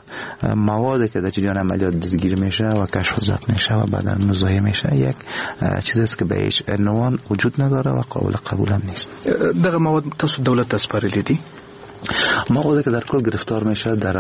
Speaker 7: موادی که در جریان عملیات دستگیر میشه و کشف و ضبط میشه و بعدا مضاهی میشه یک چیزی است که به هیچ عنوان وجود نداره و قابل قبول هم نیست.
Speaker 6: دغه مواد تاسو دولت تسپارلی دي؟
Speaker 7: موادی که در کل گرفتار میشه در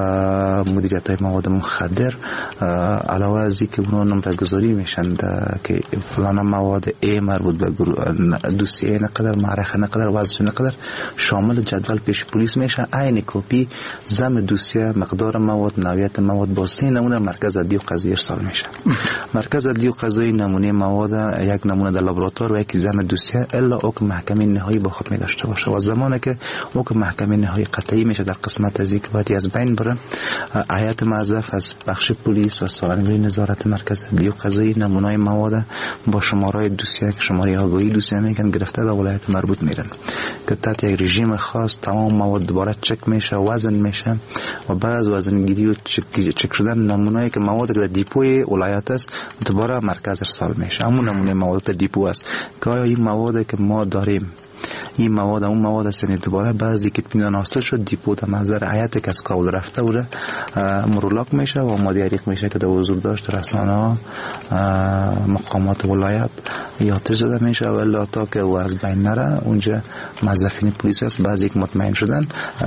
Speaker 7: مدیریت های مواد مخدر علاوه از اینکه اونها نمره گذاری میشن که فلان مواد A مربوط به دوسیه نقدر معرخه نقدر وزن نقدر شامل جدول پیش پلیس میشه عین کپی ضمن دوسیه مقدار مواد نوعیت مواد با 3 نمونه مرکز عدلی و قضایی ارسال میشه مرکز عدلی و قضایی نمونه مواد یک نمونه در لابراتوار و یک ضمن دوسیه الا حکم محکمه نهایی با خود می داشته باشه و زمانی که حکم محکمه نهایی قطعی میشه در قسمت از اینکه باید از بین بره هیئت موظف از بخش پلیس و سالنگری نظارت مرکز عدلی و قضایی نمونه‌های مواد با شماره دوسیه که شماره آگاهی دوسیه میگن گرفته به ولایت مربوط میرن که تحت یک رژیم خاص تمام مواد دوباره چک میشه وزن میشه و بعد از وزنگیری و چک شدن نمونه‌ای که مواد در دیپوی ولایت است دوباره مرکز ارسال میشه همون نمونه مواد در دیپو است که آیا این مواد که ما داریم این مواد اون مواد است. یعنی دوباره بعضی که اطمینان حاصل شد دیپو در منظر هیئتی که از کابل رفته بوده مرورلاک میشه و آماده ریخت میشه که در حضور داشت رسانه‌ها، مقامات ولایت یا زده میشه و الا تا که او از بین نره اونجا موظفین پلیس است بعضی که مطمئن شدن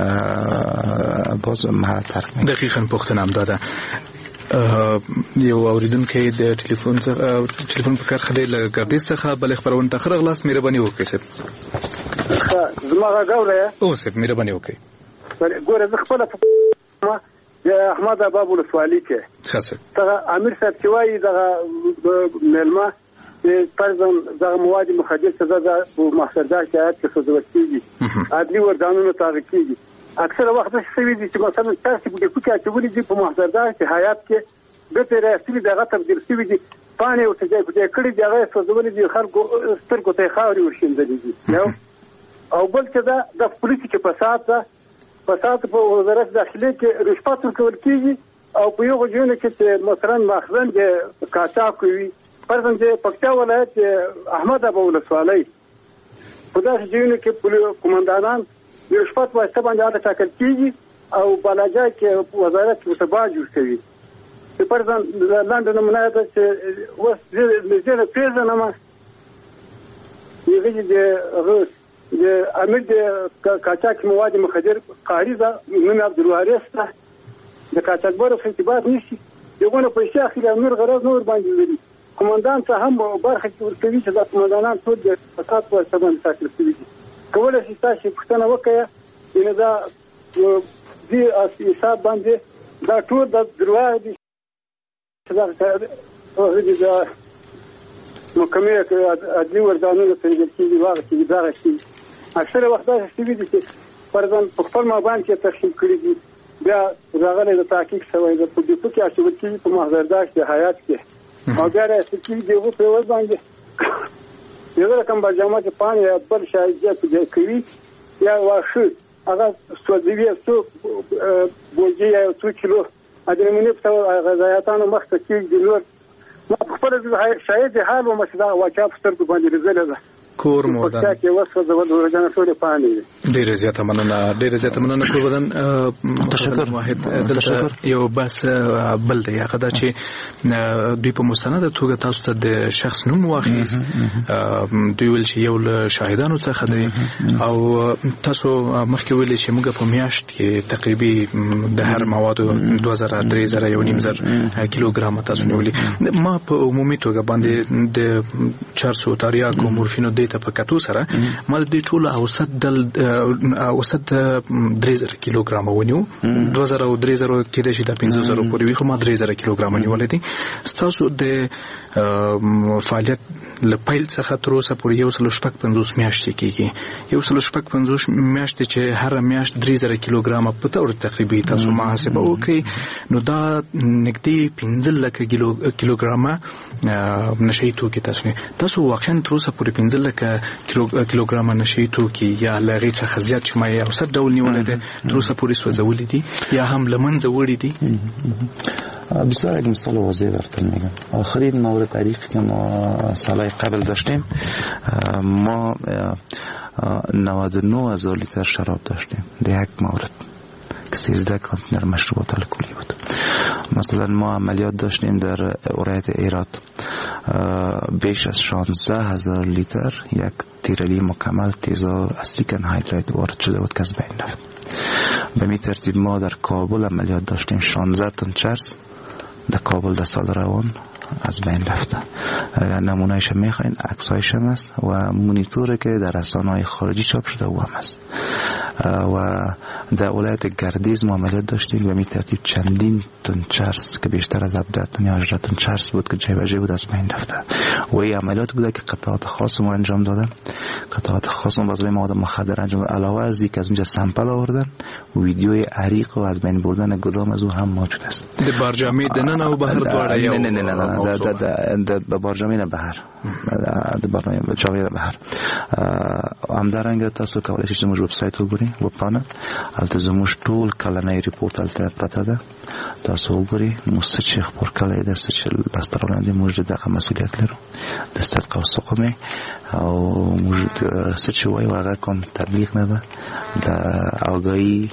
Speaker 7: باز محل ترک میشه.
Speaker 6: دقیقاً پختنم داده یو اوریدونکو د ټلیفون په کار خدای له ګردیز څخه بل خبرونه ته خرغلاس مهرباني وکړئ صاحب.
Speaker 9: زما غوړه
Speaker 6: او صاحب مهرباني وکړئ.
Speaker 9: ګوره زه خپل ما د احمد اباب ولسوالۍ کې
Speaker 6: خاصه
Speaker 9: ته امیر صاحب چې وایي دغه ملما د پرځم دغه مواد مخدر سزا د محسردار کې چې سوزول کیږي عدلي وردانونو تعقیب کیږي. اکثر وخت څه وی دي چې مثلا تاسو په کوڅه کې ولې دي په محضردار کې حیات کې د تراسي دغه تبدیل شوی دي پانی او څه کې کړي دي هغه سوزول دي خلکو سترګو ته خاوري ورشندلې دي او بل څه دا د پولیسي په فساد په وزارت داخلي کې رشوت ورکول کیږي او په یو ځای کې مثلا مخزن د کاټا کوي پرځم چې پکتا ولایت احمد ابو ولسوالۍ په داسې ځایونو کې قومندانان رشوت واسطه باندې اړه ټاکل کیږي او بالاجا کې وزارت متبا جوړ کوي. په پرځم لاندې نمونه ده چې اوس زه پیژنم ما یوه د امیر د کاچاک مواد مخدر قاری ده نوم عبدالوارث ده د کاچاکبر په ارتباط نشي یوونه پیسې اخلي امیر غرض نور باندې لري قومندان ته هم برخه ورکوي چې د قومندانان ټول د فساد په سبب ساتل شوي دي. کوله چې تاسو پښتنه وکړه ان دا دې حساب باندې دا ټول د دروازه دي چې دا مکمله عدلي وردانونو ته کېږي واغ چې دا شي اکثر وخت دا شي چې پرځم په خپل مابان کې تشکیل کړی دي بیا راغله د تحقیق شوی د پولیسو کې چې ورته په محضردار کې حیات کې او بیا راځي چې دغه په وځ باندې یو رقم برجامه چې پانی بل شایعات کوي یا واښه هغه سوځوي څو بوجي یا 2 کیلو ادرمنه په غذایاتانو مخته کېږي نور ما خپل شاید حال و مسدا واقعا ستر باندې رزله ده
Speaker 6: کور مودن
Speaker 9: چې وسو د ورجنه ټول پانی
Speaker 6: ډیر زیاته مننه کور ودان تشکر واحد دلته یو بس بل دی هغه دا چې دوی په مستند توګه تاسو ته د شخص نوم واخیست دوی ول چې یو له شاهدانو څخه دی او تاسو مخکې ویلي چې موږ په میاشت کې تقریبا د هر موادو 2000 یو نیم زر کیلوګرام تاسو نیولې ما په عمومي توګه باندې د 400 تاریاکو مورفینو ته په کتو سره مال دې ټول اوسط 3000 کیلوګرام ونیو 2000 او 3000 کې د شي د 5000 پورې وي خو ما 3000 کیلوګرام نیولې دي. تاسو د فعالیت لپاره څخه تر اوسه پورې 150 میاشتې کېږي 150 میاشتې چې هر میاشت 3000 کیلوګرام په تور تقریبا تاسو محاسبه وکړئ نو دا نږدې 15 لک کیلوګرام نشي توکي تاسو واقعا تر اوسه پورې 15 لک کیلوګرام نشي توکي یا لغې څخه زیات چې ما یو څه ډول نیولې ده تر اوسه پورې سوځولې دي یا هم لمنځه وړې دي.
Speaker 7: بسیار یک مثال واضح براتون میگم. آخرین مورد تعریفی که ما سالهای قبل داشتیم ما 99,000 لیتر شراب داشتیم در یک مورد که 13 کانتینر مشروبات الکلی بود. مثلا ما عملیات داشتیم در ولایت هرات بیش از 16,000 لیتر یک تیرالی مکمل تیزا استریک انهایدریت وارد شده بود که از بین رفت. به می ترتیب ما در کابل عملیات داشتیم 16 تن چرس در کابل در سال روان از بین رفته. نمونهش میخواین عکسایش هم است و مونیتوری که در رسانه‌های خارجی چاپ شده او هم است. و در ولایت گردیز ما عملیات داشتیم و می ترتیب چندین تن چرس که بیشتر از 17 تن یا 18 تن چرس بود که جای به جای بود از بین رفته. و این عملیات بوده که قطعات خاص ما انجام دادن. قطعات خاص ما بازوی مواد مخدر انجام دادن. علاوه از اینکه از اونجا سامپل آوردن ویدیوی عریق و از بین بردن گدام از او هم موجود است.
Speaker 6: در بارجامی دنن او بحر دواره یا
Speaker 7: نه در بارجامی نه بحر در بارجامی نه بحر هم درنگ تاسو کولای شئ موږ ویب سایت وګورئ وپانه التزموش ټول کلنۍ ریپورت الته پرته ده تاسو وګورئ موږ چې خبر کړی ده چې لاسترونه دي موږ دغه مسؤلیت لرو د ستاد قوسقمه او موږ سچوای واقعا کم تبلیغ نده آگاهی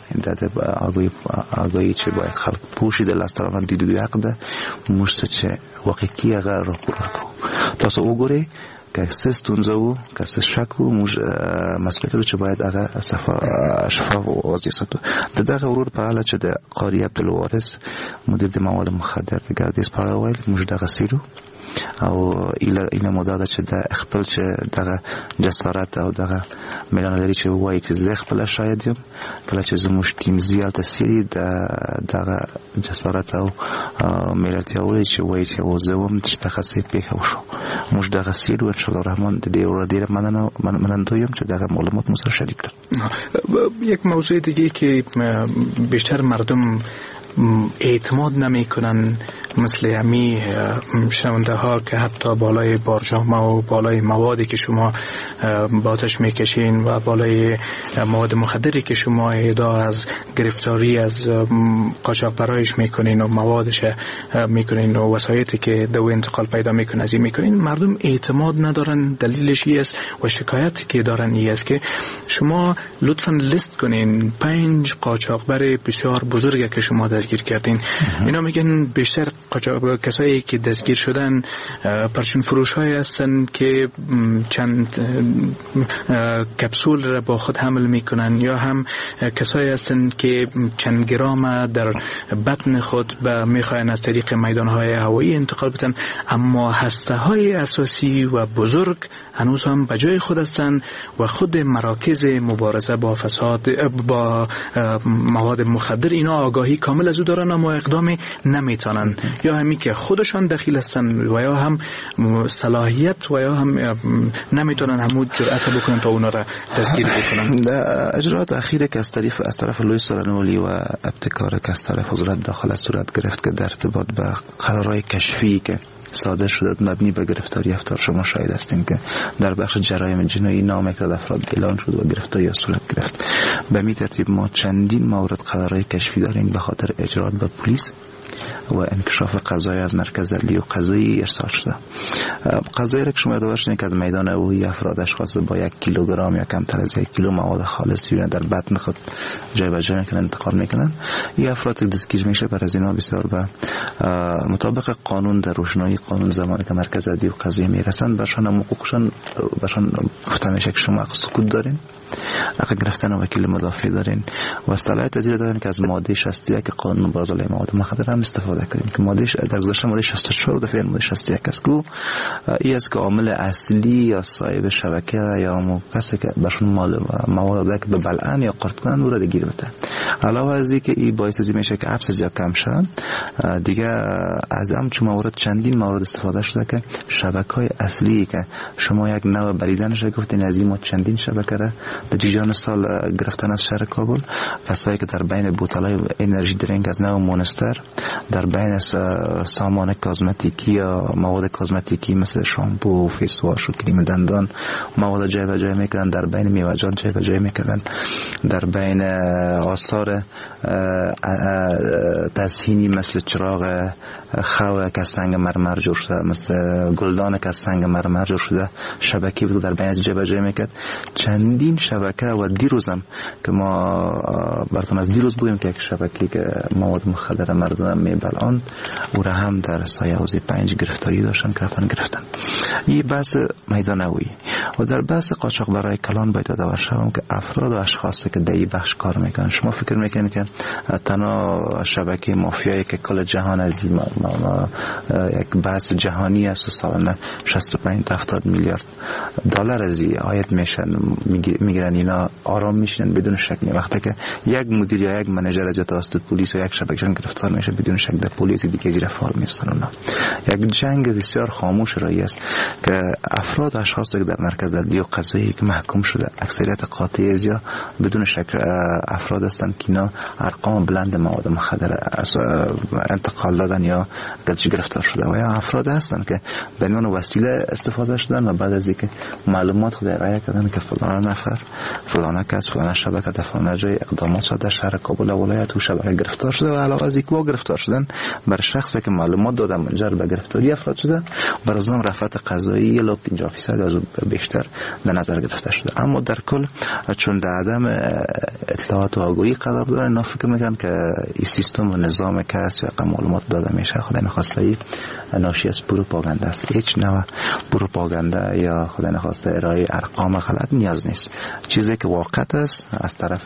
Speaker 7: چه باید خلق پوشی دل از طرفان دیدو حق ده مشت چه واقعی اگر رو برکو تاسو وګورئ که ستونزه و که شک و مسئله رو چه باید اگر شفاف واضح ساتو دغه ورور په حاله چې د قاری عبدالوارث مدیر د مواد مخدر د ګردیز پاراویل موږ دغه سیرو او ایله مداده چې د خپل چې دغه جسارت او دغه میلان لري چې وایي چې زه خپل شاید یم کله چې زموږ ټیم زیات تاثیر دغه جسارت او ملت یاوي چې وایي چې وزوم چې تخصصي پیښه وشو موږ دغه سیر و ان شاء الله الرحمن د دې ور ډیر مننده یم چې دغه معلومات مو سره شریک کړم.
Speaker 6: یک موضوع دیگه که بیشتر مردم اعتماد نمی کنن مثل همی شنونده ها که حتی بالای بارجامه و بالای موادی که شما باتش میکشین و بالای مواد مخدری که شما ادعا از گرفتاری از قاچاقبرایش میکنین و موادش میکنین و وسایتی که دو انتقال پیدا میکنه از این میکنین مردم اعتماد ندارن. دلیلش این است و شکایتی که دارن این است که شما لطفا لیست کنین 5 قاچاقبر بسیار بزرگی که شما دستگیر کردین. اینا میگن بیشتر کسایی که دستگیر شدن پرچون فروش های هستن که چند کپسول را با خود حمل میکنن یا هم کسایی هستن که چند گرام در بطن خود میخواین از طریق میدان های هوایی انتقال بدن، اما هسته های اساسی و بزرگ هنوز هم به جای خود هستن و خود مراکز مبارزه با فساد با مواد مخدر اینا آگاهی کامل از او دارن اما اقدام نمیتونن یا همی که خودشان دخیل هستن و یا هم صلاحیت و یا هم نمیتونن همون جرأت بکنن تا اونا را دستگیر بکنن.
Speaker 7: در اجرات اخیره که از طرف لوی سرانولی و ابتکار که از طرف وزارت داخله صورت گرفت که در ارتباط به قرارهای کشفی که صادر شده مبنی به گرفتاری افطار شما شاهد هستیم که در بخش جرایم جنایی نام یک افراد اعلان شد و گرفتاری صورت گرفت. به می ترتیب ما چندین مورد قرارهای کشفی داریم به خاطر اجرات به پلیس و انکشاف قضایی از مرکز عدلی و قضایی ارسال شده. قضایی را که شما یادآور شدین که از میدان اوهی افراد اشخاص با 1 کیلوگرم یا کمتر از 1 کیلو مواد خالصی در بطن خود جای به جای میکنن انتقال میکنن. این افراد دستگیر میشه بر از اینا بسیار به مطابق قانون در روشنایی قانون زمانی که مرکز عدلی و قضایی میرسن برشان حقوقشان برشان گفته میشه که شما حق سکوت دارین، حق گرفتن وکیل مدافع دارین و صلاحیت از دارین که از ماده 61 قانون مبارزه علیه مواد مخدر هم استفاده کنیم که ماده در گذشته ماده 64 و فعل ماده 61 است که این است که عامل اصلی یا صاحب شبکه یا کسی که برشون مواد که به بلعن یا قرض کنن او را دیگیر بده. علاوه از این که این باعث از میشه که حبس جا کم شه دیگه از همچون موارد چندین موارد استفاده شده که شبکه‌های اصلی که شما یک نوع بریدنش گفتین از این چندین شبکه را در جریان سال گرفتن از شهر کابل، کسایی که در بین بوتلای انرژی درینک از نوع مونستر، در بین سامان کازمتیکی یا مواد کازمتیکی مثل شامپو و فیس واش و کریم دندان مواد جای به جای میکردن، در بین میوه‌جات جای به جای میکردن، در بین آثار تزئینی مثل چراغ خو که از سنگ مرمر جور شده، مثل گلدان که از سنگ مرمر جور شده، شبکه‌ای بود در بین جای به جای میکرد. چندین شبکه و دیروزم که ما براتون از دیروز بودیم که یک شبکه که مواد مخدر مردم میبلان او را هم در سایه حوزه 5 گرفتاری داشتن گرفتن. این بحث میدانوی و در بحث قاچاق برای کلان باید یادآور شوم که افراد و اشخاصی که در این بخش کار میکنن، شما فکر میکنید که تنها شبکه مافیایی که کل جهان از این یک بحث جهانی است و سالانه 65-70 میلیارد دلار از این عاید میشن میگیرن، اینا آرام میشن بدون شک. وقتی که یک مدیر یا یک منیجر از توسط پلیس و یک شبکه گرفتار میشه بدون شک در پلیس دیگه زیر فال میستن. اونا یک جنگ بسیار خاموش رایی است که افراد و اشخاصی که در مرکز عدلی و قضایی که محکوم شده اکثریت قاطعی از یا بدون شک افراد هستند که اینا ارقام بلند مواد مخدر انتقال دادن یا گرفتار شده و یا افراد هستند که به عنوان وسیله استفاده شدن و بعد از اینکه معلومات خود ارائه کردن که فلان نفر فلان کس فلان شبکه در فلان جای اقدامات شده در شهر کابل و ولایت و شبکه گرفتار شده و علاوه از اینکه گرفتار شدن بر شخصی که معلومات داده منجر به گرفتاری افراد شده بر از رفعت قضایی الی 50% از بیشتر در نظر گرفته شده. اما در کل چون در عدم اطلاعات و آگاهی قرار دارن اینا فکر میکنن که این سیستم و نظام که هست یا معلومات داده میشه خدا نخواسته ناشی از پروپاگاندا است. هیچ نوع پروپاگاندا یا خدا نخواسته ارائه ارقام غلط نیاز نیست. چیزی که واقع است از طرف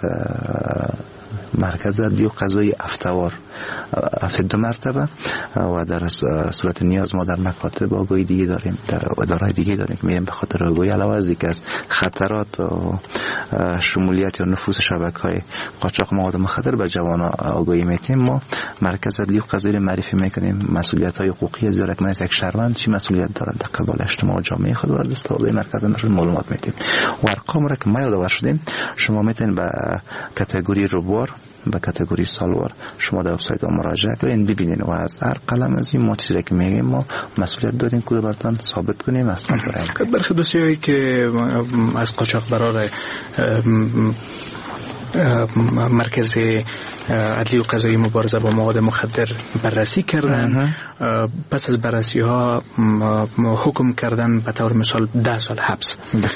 Speaker 7: مرکز عدلی و قضایی افتوار 2 مرتبه و در صورت نیاز ما در مکاتب آگاهی دیگه داریم، در ادارهای دیگه داریم که میریم به خاطر آگاهی. علاوه از اینکه از خطرات و شمولیت یا نفوذ شبکه‌های قاچاق مواد مخدر به جوانان آگاهی میتیم، ما مرکز عدلی و قضایی معرفی میکنیم مسئولیت‌های حقوقی زیرک من یک شهروند چی مسئولیت داره در قبال اجتماع و جامعه خود و دست آگاهی مرکز نشون معلومات میتیم و ارقام را که ما یادآور شدیم شما میتونید به کاتگوری روبوار به کاتگوری سالوار شما در وبسایت ما مراجعه کنین ببینین و از هر قلم از این ما چیزی که میگیم ما مسئولیت داریم که براتون ثابت کنیم اصلا برای
Speaker 6: برخی دوستایی که از قاچاق برای مرکز عدلی و قضایی مبارزه با مواد مخدر بررسی کردن، پس از بررسی ها حکم کردن به طور مثال 10 سال حبس.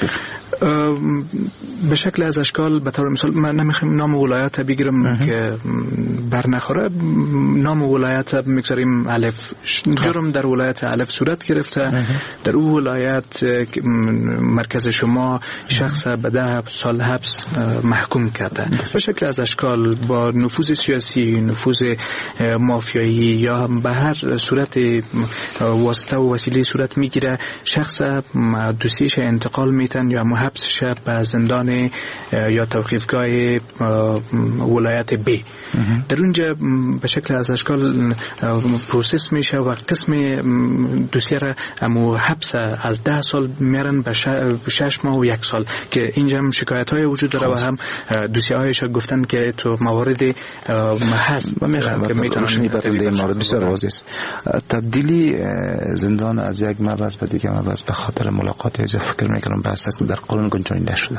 Speaker 6: به شکل از اشکال به طور مثال من نمیخوام نام ولایت بگیرم که بر نخوره، نام ولایت میگذاریم الف، جرم در ولایت الف صورت گرفته، در اون ولایت مرکز شما شخص به 10 سال حبس محکوم کرده. به شکل از اشکال با نفوذ سیاسی، نفوذ مافیایی یا به هر صورت واسطه و وسیله صورت میگیره، شخص دوسیش انتقال میتن یا حبسش به زندان یا توقیفگاه ولایت بی. در اونجا به شکل از اشکال پروسس میشه و قسم دوسیه را امو حبس از 10 سال میرن به 6 ماه و 1 سال که اینجا هم شکایت های وجود داره و هم دوسیه هایش گفتن که تو موارد هست و که میتونن
Speaker 7: در مورد بسیار واضح است. تبدیلی زندان از یک مبحث به دیگه مبحث به خاطر ملاقات یا فکر میکنم بحث است که در قانون گنجانیده شده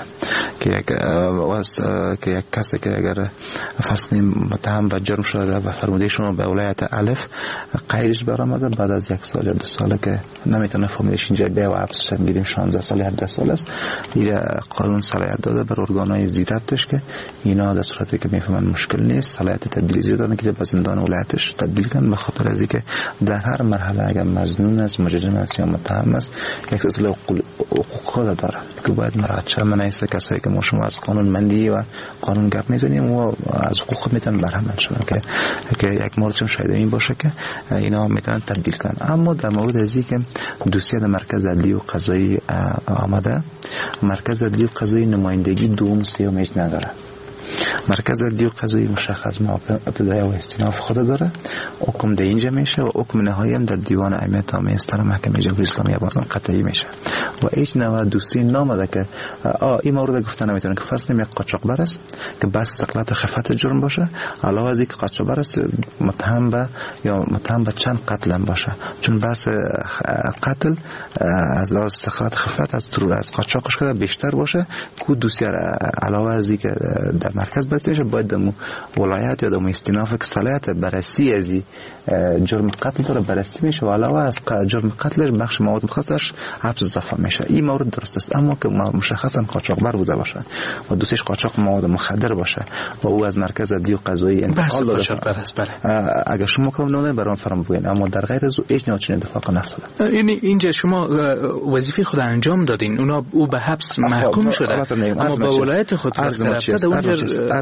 Speaker 7: که یک کسی که اگر فرض کنیم متهم به جرم شده و فرموده شما به ولایت الف قیدش برآمده بعد از 1 سال یا 2 سال که نمیتونه فامیلش اینجا به و حبسش میگیریم 16 سال یا 17 سال است. این قانون صلاحیت داده بر ارگانهای زیربطش که اینا در صورتی که میفهمن مشکل نیست صلاحیت تبدیلی دادن که به زندان ولایتش تبدیل کنن، به خاطر از اینکه در هر مرحله اگر مظنون است، مجرم است یا متهم است یک سلسله حقوق خود داره که باید مراعات شه. من است کسایی که ما شما از قانون مندی و قانون گپ میزنیم و از حقوق خود میتونن برهمن شون که یک مورد چون شاید این باشه که اینا میتونن تبدیل کنن. اما در مورد از اینکه دوسیه در مرکز عدلی و قضایی آمده، مرکز عدلی و قضایی نمایندگی دوم سیوم هیچ نداره. مرکز عدلی و قضایی مشخص ابتدایی و استیناف خود داره، حکم در اینجا میشه و حکم نهایی هم در دیوان اهمیت عامه است در محکمه جمهوری اسلامی افغانستان قطعی میشه و هیچ نوع دوستی نامده که این مورد گفتن نمیتونه که فرض کنیم یک قاچاقبر است که بس استقلال و خفت جرم باشه، علاوه از اینکه قاچاقبر است متهم به چند قتل هم باشه، چون بس قتل از استقلال خفت از قاچاقش که بیشتر باشه کو دوسیه علاوه از اینکه در مرکز بررسی میشه باید در ولایت یا در استیناف که صلاحیت بررسی از جرم قتل داره بررسی میشه و علاوه از جرم قتلش بخش مواد مخدرش حبس اضافه میشه. این مورد درست است، اما که مشخصا قاچاقبر بوده باشه و دوستش قاچاق مواد مخدر باشه و او از مرکز عدلی و قضایی انتقال داده اگر شما کاملا برام فرام بگین، اما در غیر از او هیچ نوع چنین اتفاق نافتاده.
Speaker 6: اینجا شما وظیفه خود انجام دادین، او به حبس محکوم شده اما با ولایت خود رفته اونجا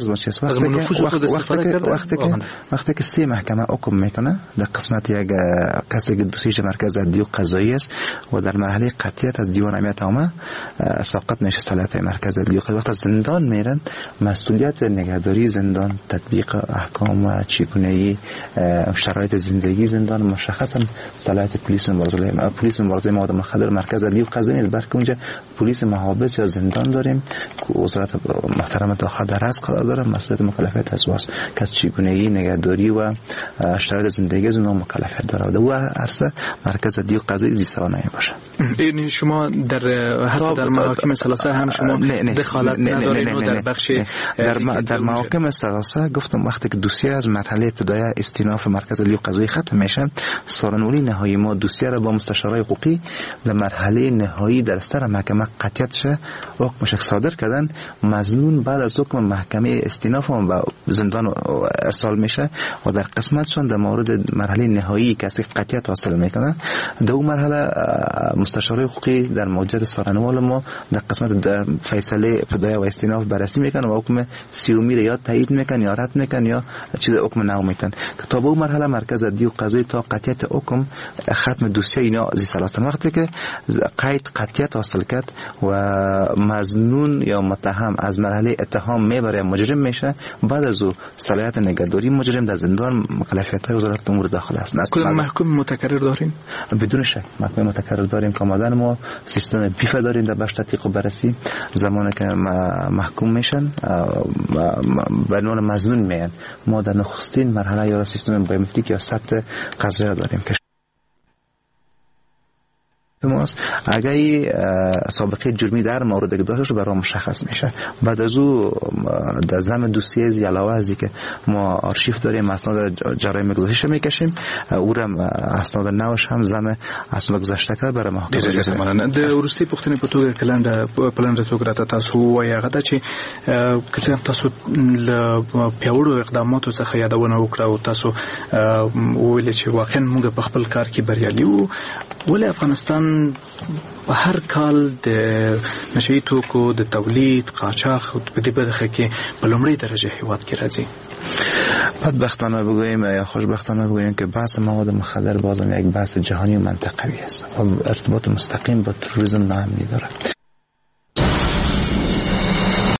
Speaker 7: وقتی که 3 محکمه حکم میکنه در قسمت یک کسی که دوسیش مرکز عدلی و قضایی است و در مرحله قطعیت از دیوان اهمیت عامه ساقط میشه صلاحیت مرکز عدلی و قضایی، وقت از زندان میرن مسئولیت نگهداری زندان، تطبیق احکام و چگونگی شرایط زندگی زندان مشخصا صلاحیت پلیس مبارزه مواد مخدر مرکز عدلی و قضایی نیست، بلکه اونجا پلیس محافظ یا زندان داریم که وزارت محترم داخل در از قرار داره، مسئولیت مکلفیت از واس که از چگونگی نگهداری و شرایط زندگی از اونها مکلفیت داره و عرصه مرکز عدلی و قضایی زیستوانه باشه.
Speaker 6: این شما حتی در محاکم ثلاثه هم شما دخالت ندارین و در بخش
Speaker 7: در محاکم ثلاثه گفتم وقتی که دوسیه از مرحله ابتدایی استیناف مرکز عدلی و قضایی ختم میشه، سخنرانی نهایی ما دوسیه را با مستشارای حقوقی در مرحله نهایی در استر محکمه قطعیت شه حکمش صادر کردن، مظنون بعد از حکم محکمه استیناف و زندان ارسال میشه و در قسمتشون در مورد مرحله نهایی کسی قطعیت حاصل میکنه. در اون مرحله مستشارای حقوقی در موجد سخنرانی ما در قسمت فیصله ابتدایی و استیناف بررسی میکنه و حکم سیومی را یا تایید میکنه یا رد میکنه یا چیز حکم نو میتن که تا به اون مرحله مرکز عدلی و قضایی تا قطعیت حکم ختم دوسیه اینا زی سلاسه وقتی که قید قطعیت حاصل کرد و مظنون یا متهم از مرحله اتهام میبره مجرم میشه، بعد از او صلاحیت نگهداری مجرم در زندان مکلفیت‌های وزارت امور داخله است.
Speaker 6: کدام محکوم متکرر داریم؟
Speaker 7: بدون شک محکوم متکرر داریم که مادن ما سیستم بیف داریم در بخش تحقیق و بررسی، زمانی که محکوم میشن به عنوان مظنون میان ما در نخستین مرحله یا سیستم بایومتریک یا ثبت قضایا داریم که اگه سابقه جرمی در مورد داشته برای مشخص میشه. بعد از او در ضمن دوسیه از علاوه ازی که ما آرشیو داریم اسناد جرایم گذشته میکشیم، او را اسناد نوش هم ضمن اسناد گذشته کرده برای محکمه.
Speaker 6: د ورستي پختنې په توګه کلند پلان راتګ راته تاسو وایي هغه چې کله تاسو ل پیاوړو اقداماتو څخه یادونه وکړه او تاسو ویل چې واقعا موږ په خپل کار کې بریالي وو، ولې افغانستان په هر کال د نشئی توکو د تولید قاچاق په دې برخه کې په لومړۍ درجه هیواد کې راځي.
Speaker 7: بدبختانه بگوییم یا خوشبختانه بگوییم که بحث مواد مخدر بازم یک بحث جهانی و منطقوی است و ارتباط مستقیم با تروریسم ناامنی دارد.